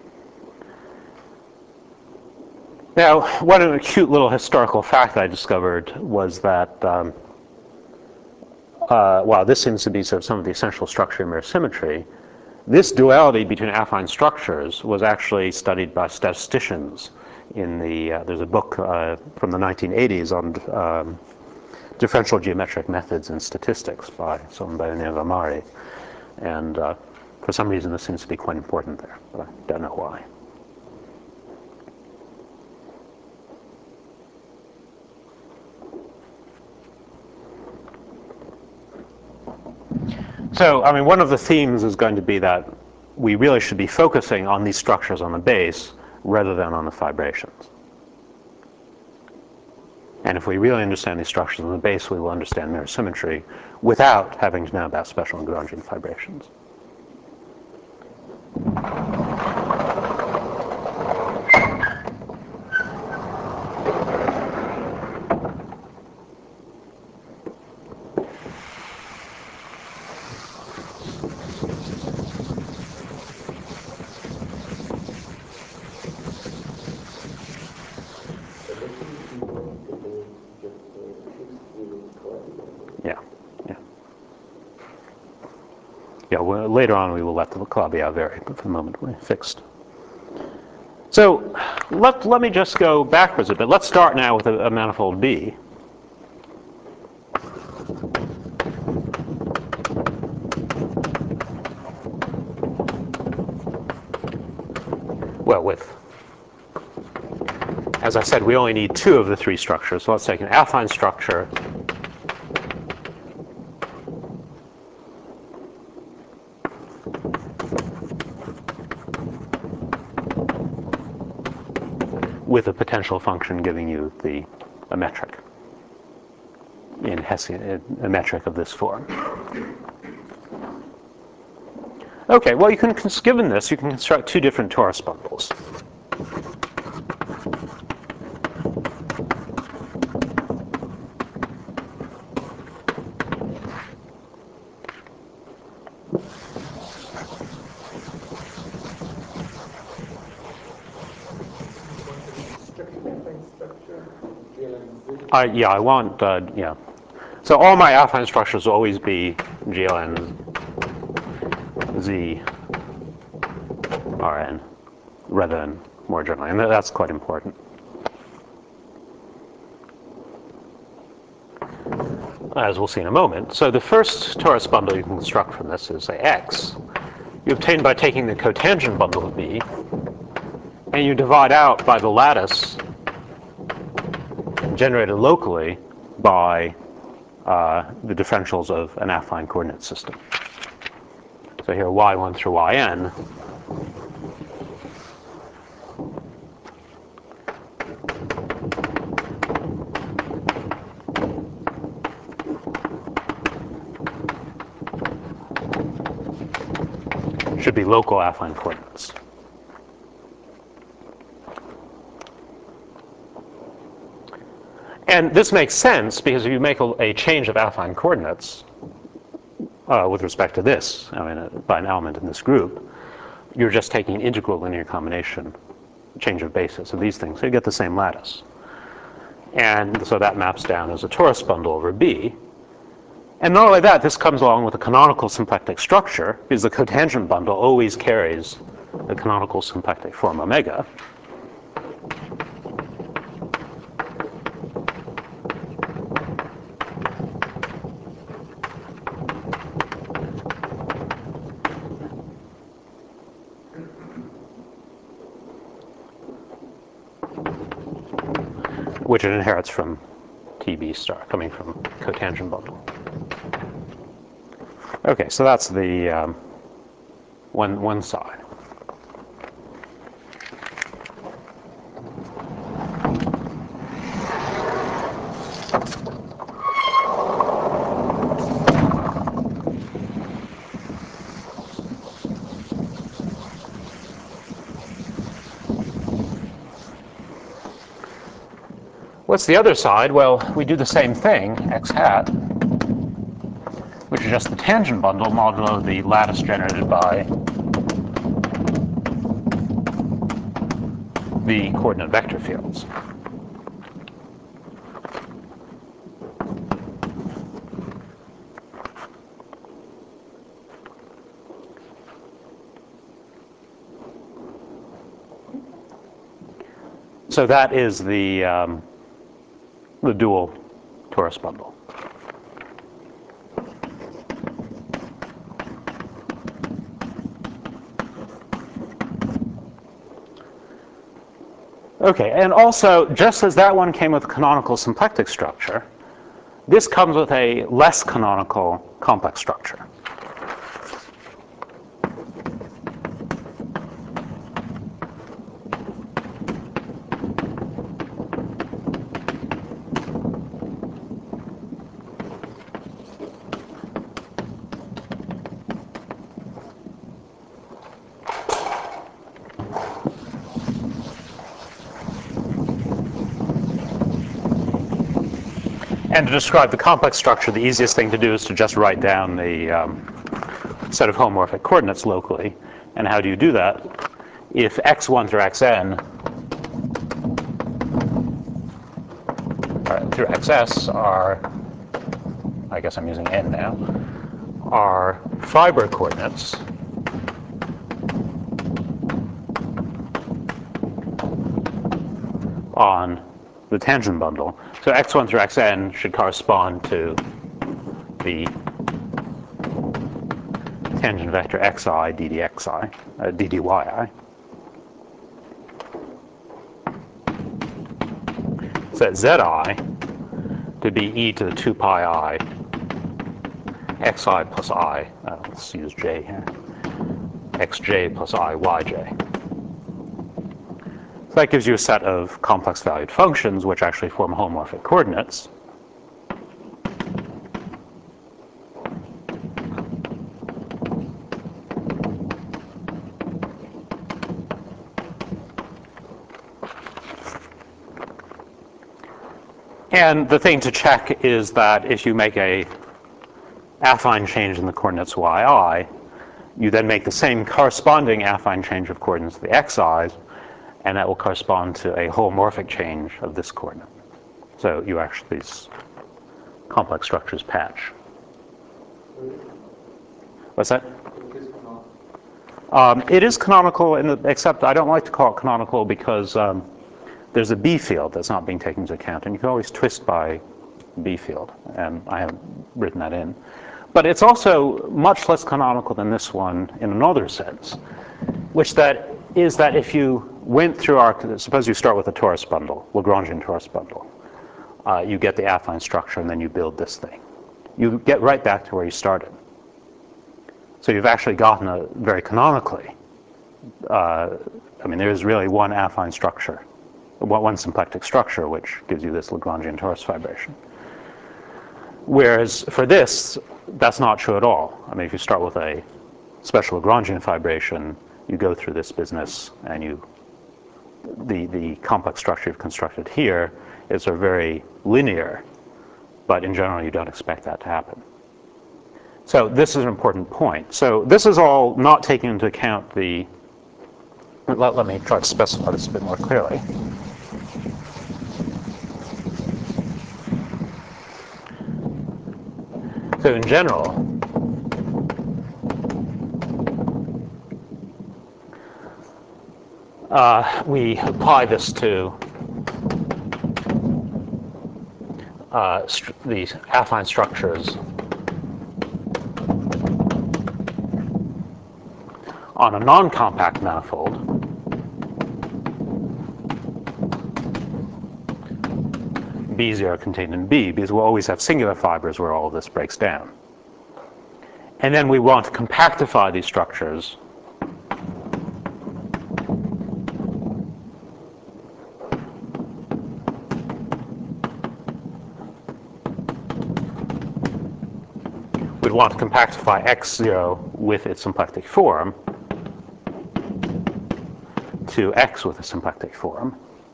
Now, one cute little historical fact I discovered was that, um, uh, wow, this seems to be sort of some of the essential structure mirror symmetry. This duality between affine structures was actually studied by statisticians. In the uh, there's a book uh, from the nineteen eighties on um, differential geometric methods in statistics by someone by the name of Amari, and uh, for some reason this seems to be quite important there, but I don't know why. So, I mean, one of the themes is going to be that we really should be focusing on these structures on the base rather than on the fibrations. And if we really understand these structures on the base, we will understand mirror symmetry without having to know about special Lagrangian fibrations. Yeah, yeah. Yeah, well, later on we will let the Calabi-Yau vary, but for the moment we're fixed. So let, let me just go backwards a bit. Let's start now with a, a manifold B. Well, with, as I said, we only need two of the three structures. So let's take an affine structure with a potential function giving you the a metric in Hessian, a metric of this form. Okay, well, you can, given this, you can construct two different torus bundles. Uh, yeah, I want, uh, yeah. So all my affine structures will always be G L N Z R N rather than more generally, and that's quite important. As we'll see in a moment. So the first torus bundle you can construct from this is, say, X. you obtain by taking the cotangent bundle of B, and you divide out by the lattice generated locally by uh, the differentials of an affine coordinate system. So here y one through yn should be local affine coordinates. And this makes sense because if you make a, a change of affine coordinates uh, with respect to this, I mean, uh, by an element in this group, you're just taking an integral linear combination, change of basis of these things, so you get the same lattice. And so that maps down as a torus bundle over B. And not only that, this comes along with a canonical symplectic structure, because the cotangent bundle always carries the canonical symplectic form omega. Which it inherits from T B star, coming from cotangent bundle. Okay, so that's the um, one, one side. What's the other side? Well, we do the same thing, x hat, which is just the tangent bundle modulo the lattice generated by the coordinate vector fields. So that is the um, the dual torus bundle. Okay, and also, just as that one came with a canonical symplectic structure, this comes with a less canonical complex structure. And to describe the complex structure, the easiest thing to do is to just write down the um, set of homomorphic coordinates locally. And how do you do that? If x one through xn uh, through xs are, I guess I'm using n now, are fiber coordinates, on the tangent bundle. So x one through xn should correspond to the tangent vector xi ddxi, uh, ddyi. Set zi to be e to the two pi I xi plus I. Uh, let's use j here. xj plus I yj. So that gives you a set of complex valued functions which actually form homomorphic coordinates. And the thing to check is that if you make a affine change in the coordinates yi, you then make the same corresponding affine change of coordinates to the xi's, and that will correspond to a homomorphic change of this coordinate. So you actually, these complex structures patch. What's that? Um, it is canonical, in the, except I don't like to call it canonical because um, there's a B field that's not being taken into account, and you can always twist by B field, and I haven't written that in. But it's also much less canonical than this one in another sense, which that is that if you went through our, suppose you start with a torus bundle, Lagrangian torus bundle, uh, you get the affine structure and then you build this thing. You get right back to where you started. So you've actually gotten a very canonically, uh, I mean, there is really one affine structure, one symplectic structure, which gives you this Lagrangian torus fibration. Whereas for this, that's not true at all. I mean, if you start with a special Lagrangian fibration, you go through this business, and you the the complex structure you've constructed here is a very linear, but in general, you don't expect that to happen. So this is an important point. So this is all not taking into account the. Let, let me try to specify this a bit more clearly. So in general, uh, we apply this to uh, these affine structures on a non-compact manifold B zero contained in B, because we'll always have singular fibers where all of this breaks down. And then we want to compactify these structures we'd want to compactify X zero with its symplectic form to X with a symplectic form,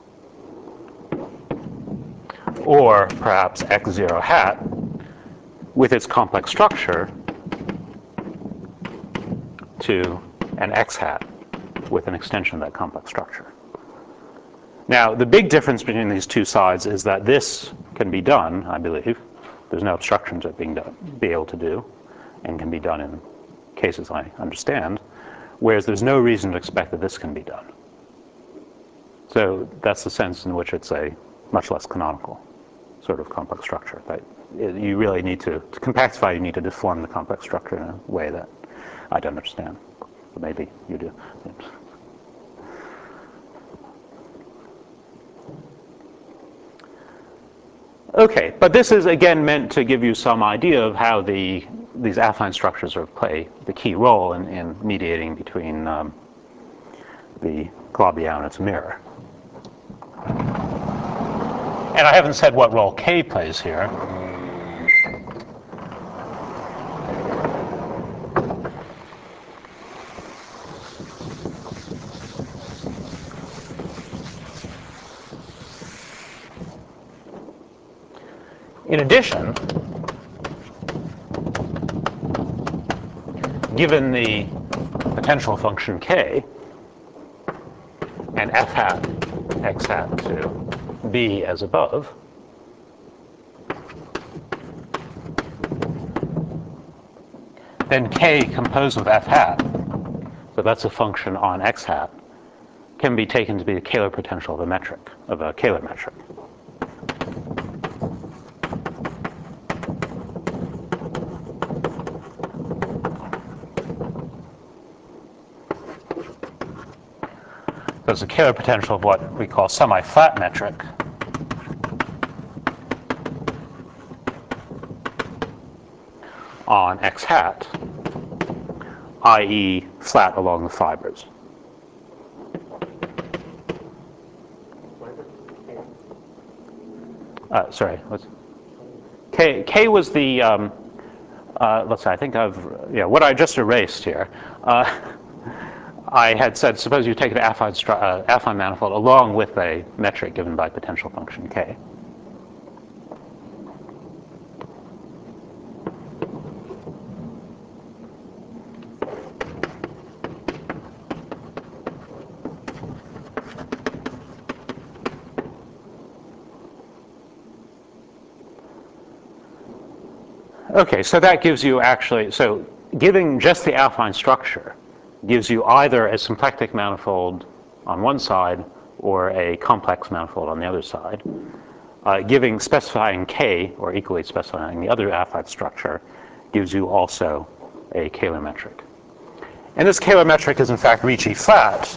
or perhaps X zero hat with its complex structure to an X hat with an extension of that complex structure. Now, the big difference between these two sides is that this can be done, I believe. There's no obstruction to it being done, be able to do, and can be done in cases I understand, whereas there's no reason to expect that this can be done. So that's the sense in which it's a much less canonical sort of complex structure. That you really need to, to compactify, you need to deform the complex structure in a way that I don't understand. But maybe you do. Okay, but this is again meant to give you some idea of how the these affine structures sort of play the key role in, in mediating between um, the Calabi-Yau and its mirror. And I haven't said what role K plays here. In addition, given the potential function K and F hat X hat to B as above, then K composed with F hat, so that's a function on X hat, can be taken to be the Kähler potential of a metric, of a Kähler metric. So it's a Kähler potential of what we call semi-flat metric. On X hat, that is flat along the fibers. Uh, sorry, what's K? K was the. Um, uh, let's see. I think I've. Yeah, what I just erased here. Uh, I had said, suppose you take an affine, stru- uh, affine manifold along with a metric given by potential function K. Okay, so that gives you actually, so giving just the affine structure gives you either a symplectic manifold on one side or a complex manifold on the other side. Uh, giving, specifying K, or equally specifying the other affine structure, gives you also a Kähler metric. And this Kähler metric is in fact Ricci flat.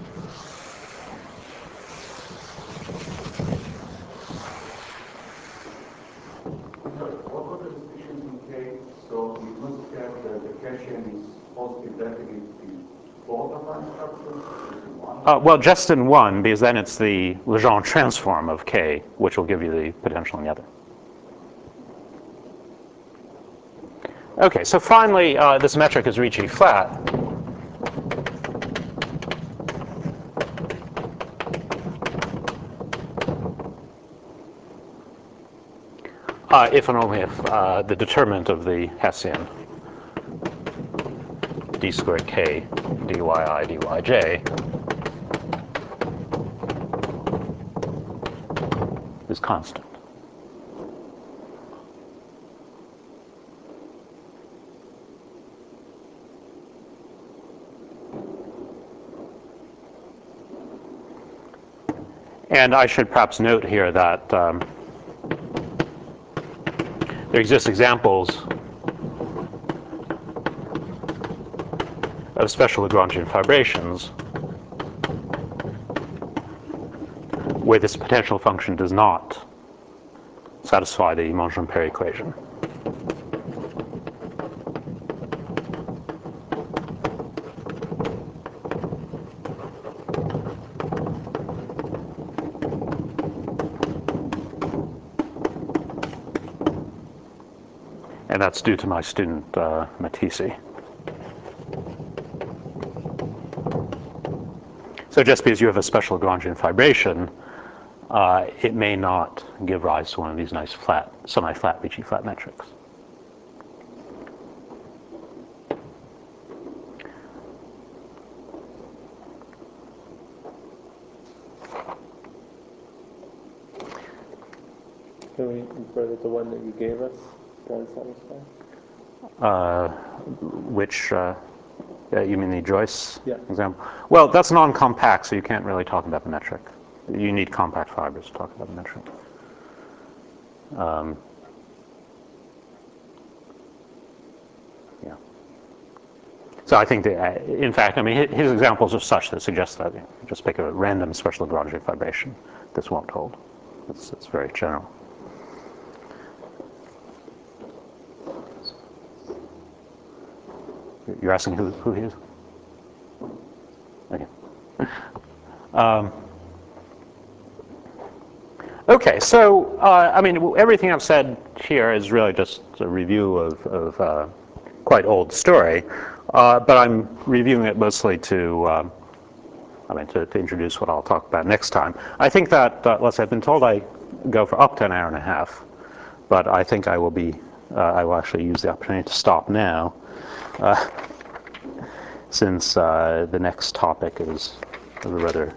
What was the description in K? So we must have the, the Cashian is positive definitely in both of our instructions? Uh, well, just in one, because then it's the Legendre transform of K, which will give you the potential in the other. Okay, so finally, uh, this metric is Ricci flat. Uh, if and only if uh, the determinant of the Hessian d squared k dyi dyj is constant. And I should perhaps note here that um, there exist examples of special Lagrangian fibrations where this potential function does not satisfy the Monge-Ampère equation. And that's due to my student, uh, Matisse. So just because you have a special Lagrangian fibration, uh, it may not give rise to one of these nice flat, semi-flat Ricci flat metrics. Can we infer that the one that you gave us does satisfy? Uh, which, uh, uh, you mean the Joyce Yeah. example? Well, that's non-compact, so you can't really talk about the metric. You need compact fibers to talk about the metric. Um, yeah. So I think, that, uh, in fact, I mean, his examples are such that suggest that you know, just pick a random special Lagrangian fibration. This won't hold. It's, it's very general. You're asking who, who he is? Okay. Um, okay, so, uh, I mean, everything I've said here is really just a review of, of uh, quite old story, uh, but I'm reviewing it mostly to, um, I mean, to, to introduce what I'll talk about next time. I think that, uh, let's say I've been told I go for up to an hour and a half, but I think I will be, uh, I will actually use the opportunity to stop now. Uh, since uh, the next topic is of a rather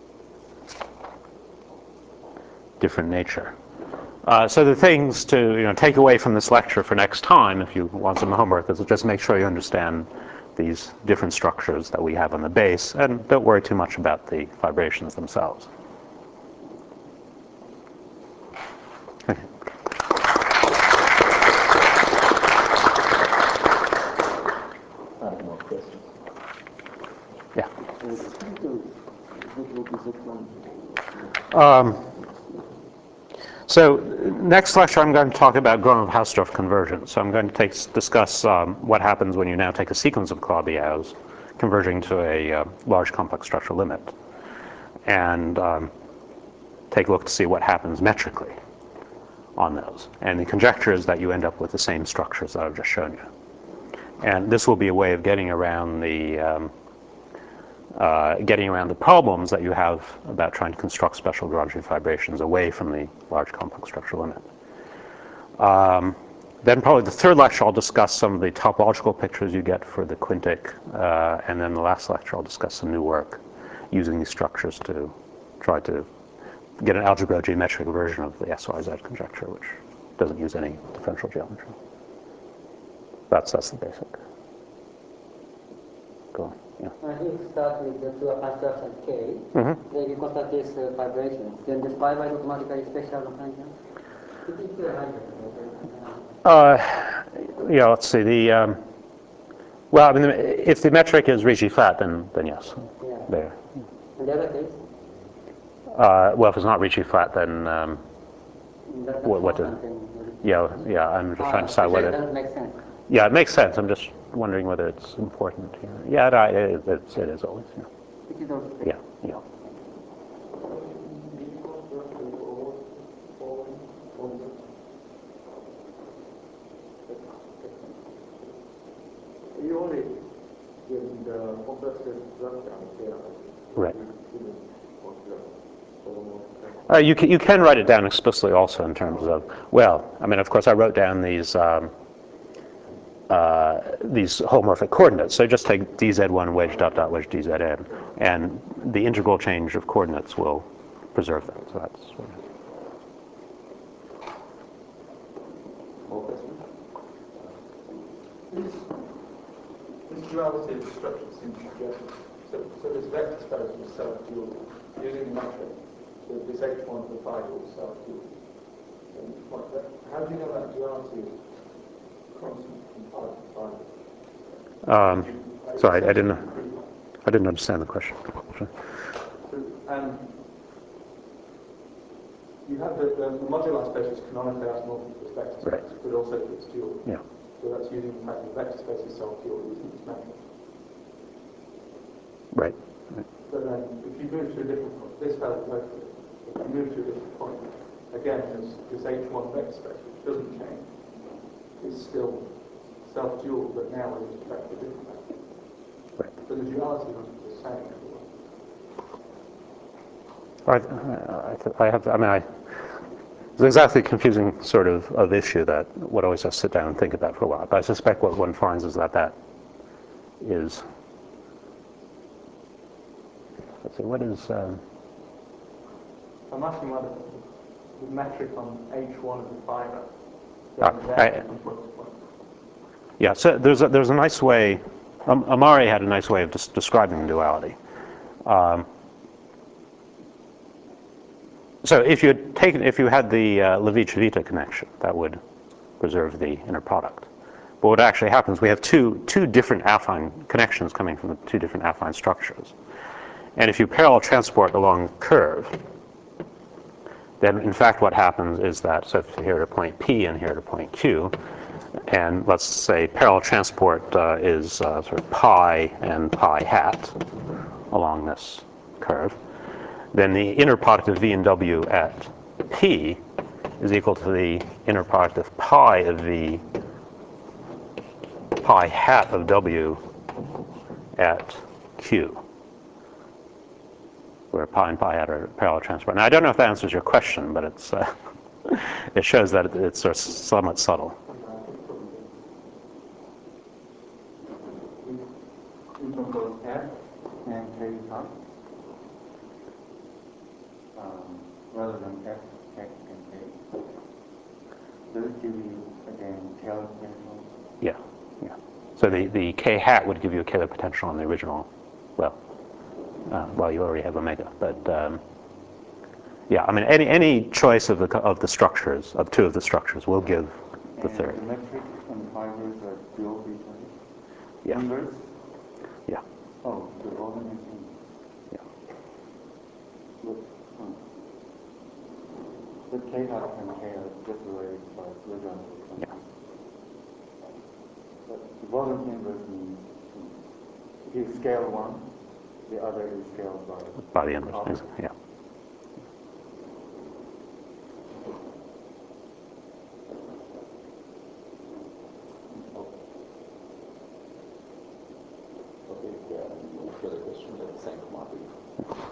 different nature. Uh, so the things to you know take away from this lecture for next time, if you want some homework, is just make sure you understand these different structures that we have on the base, and don't worry too much about the vibrations themselves. Okay. I have more questions. Yeah. Um, so next lecture I'm going to talk about Gromov-Hausdorff convergence. So I'm going to take, discuss um, what happens when you now take a sequence of Calabi-Yaos converging to a uh, large complex structure limit, and um, take a look to see what happens metrically on those. And the conjecture is that you end up with the same structures that I've just shown you. And this will be a way of getting around the um, uh, getting around the problems that you have about trying to construct special Lagrangian fibrations away from the large complex structure limit. Um, then probably the third lecture I'll discuss some of the topological pictures you get for the quintic, uh, and then the last lecture I'll discuss some new work using these structures to try to get an algebro-geometric version of the S Y Z conjecture, which doesn't use any differential geometry. That's that's the basic. Go on. Yeah. Uh, if you start with the two abstraction K, Mm-hmm. then you contact this uh, vibration, then this fiber is automatically special Lagrangian. It is still higher. Uh, yeah, let's see, the, um, well, I mean, if the metric is Ricci flat, then, then yes, Yeah. there. And the other case? Uh, well, if it's not Ricci flat, then um, That's what, what not do, yeah, yeah, I'm just uh, trying to decide whether, It doesn't make sense. yeah, it makes sense. I'm just wondering whether it's important here. Yeah, it, it, it's, it is always, yeah. It is also Yeah, yeah. You only in the compressive structure here. Right. Uh, you, can, you can write it down explicitly also in terms of, well, I mean, of course, I wrote down these um, uh, these homomorphic coordinates. So just take d z one wedge dot dot wedge dzn, and the integral change of coordinates will preserve them. So that's what it is. More questions? This, this duality of structure seems to suggest, so, so this vector space was self-dual. Using the metric, so this H one to phi was self-dual. How do you know that duality is constant from phi to phi? Um, sorry, I didn't. I didn't understand the question. So, um, you have the, the, the modular space is canonically isomorphic with vector space, Right. but also it's dual. Yeah. So that's using the fact that vector space is self-dual using this metric. Right. Right. But then, if you move to a different point, this value locally, if you move to a different point, again, this, this H one vector space, which doesn't change, is still self-dual, but now with respect to a different vector. Right. So the duality must be the same everywhere. I, I have. I mean, I. It's exactly confusing sort of, of issue that one always has to sit down and think about for a while. But I suspect what one finds is that that is. Let's see. What is? Um, I'm asking whether the metric on H one of the fiber Ah, goes I- there from point to point. Yeah, so there's a, there's a nice way, um, Amari had a nice way of des- describing duality. Um, so if you had taken, if you had the uh, Levi-Civita connection, that would preserve the inner product. But what actually happens, we have two, two different affine connections coming from the two different affine structures. And if you parallel transport along the curve, then in fact what happens is that, so if here at a point P and here at a point Q, and let's say parallel transport uh, is uh, sort of pi and pi hat along this curve, then the inner product of V and W at P is equal to the inner product of pi of V, pi hat of W at Q, where pi and pi hat are parallel transport. Now I don't know if that answers your question, but it's uh, it shows that it's sort of somewhat subtle. You can go F and K top, um, rather than F, X, and K. Does it give you, again, Taylor potential? Yeah, yeah. So the, the K hat would give you a Taylor potential on the original, well, uh, well, you already have omega, but um, yeah, I mean, any any choice of the of the structures, of two of the structures, will give the And third. the metric and the fibers are dual each other? Yeah. Inverse? Yeah, Oh, the volume is in. yeah. Look, hmm. The K hat and K are just related by Lagrange. Yeah. But the volume inverse means if you scale one, the other is scaled by. By the inverse, opposite. yeah. Okay, if there are no further questions, let's thank Martin.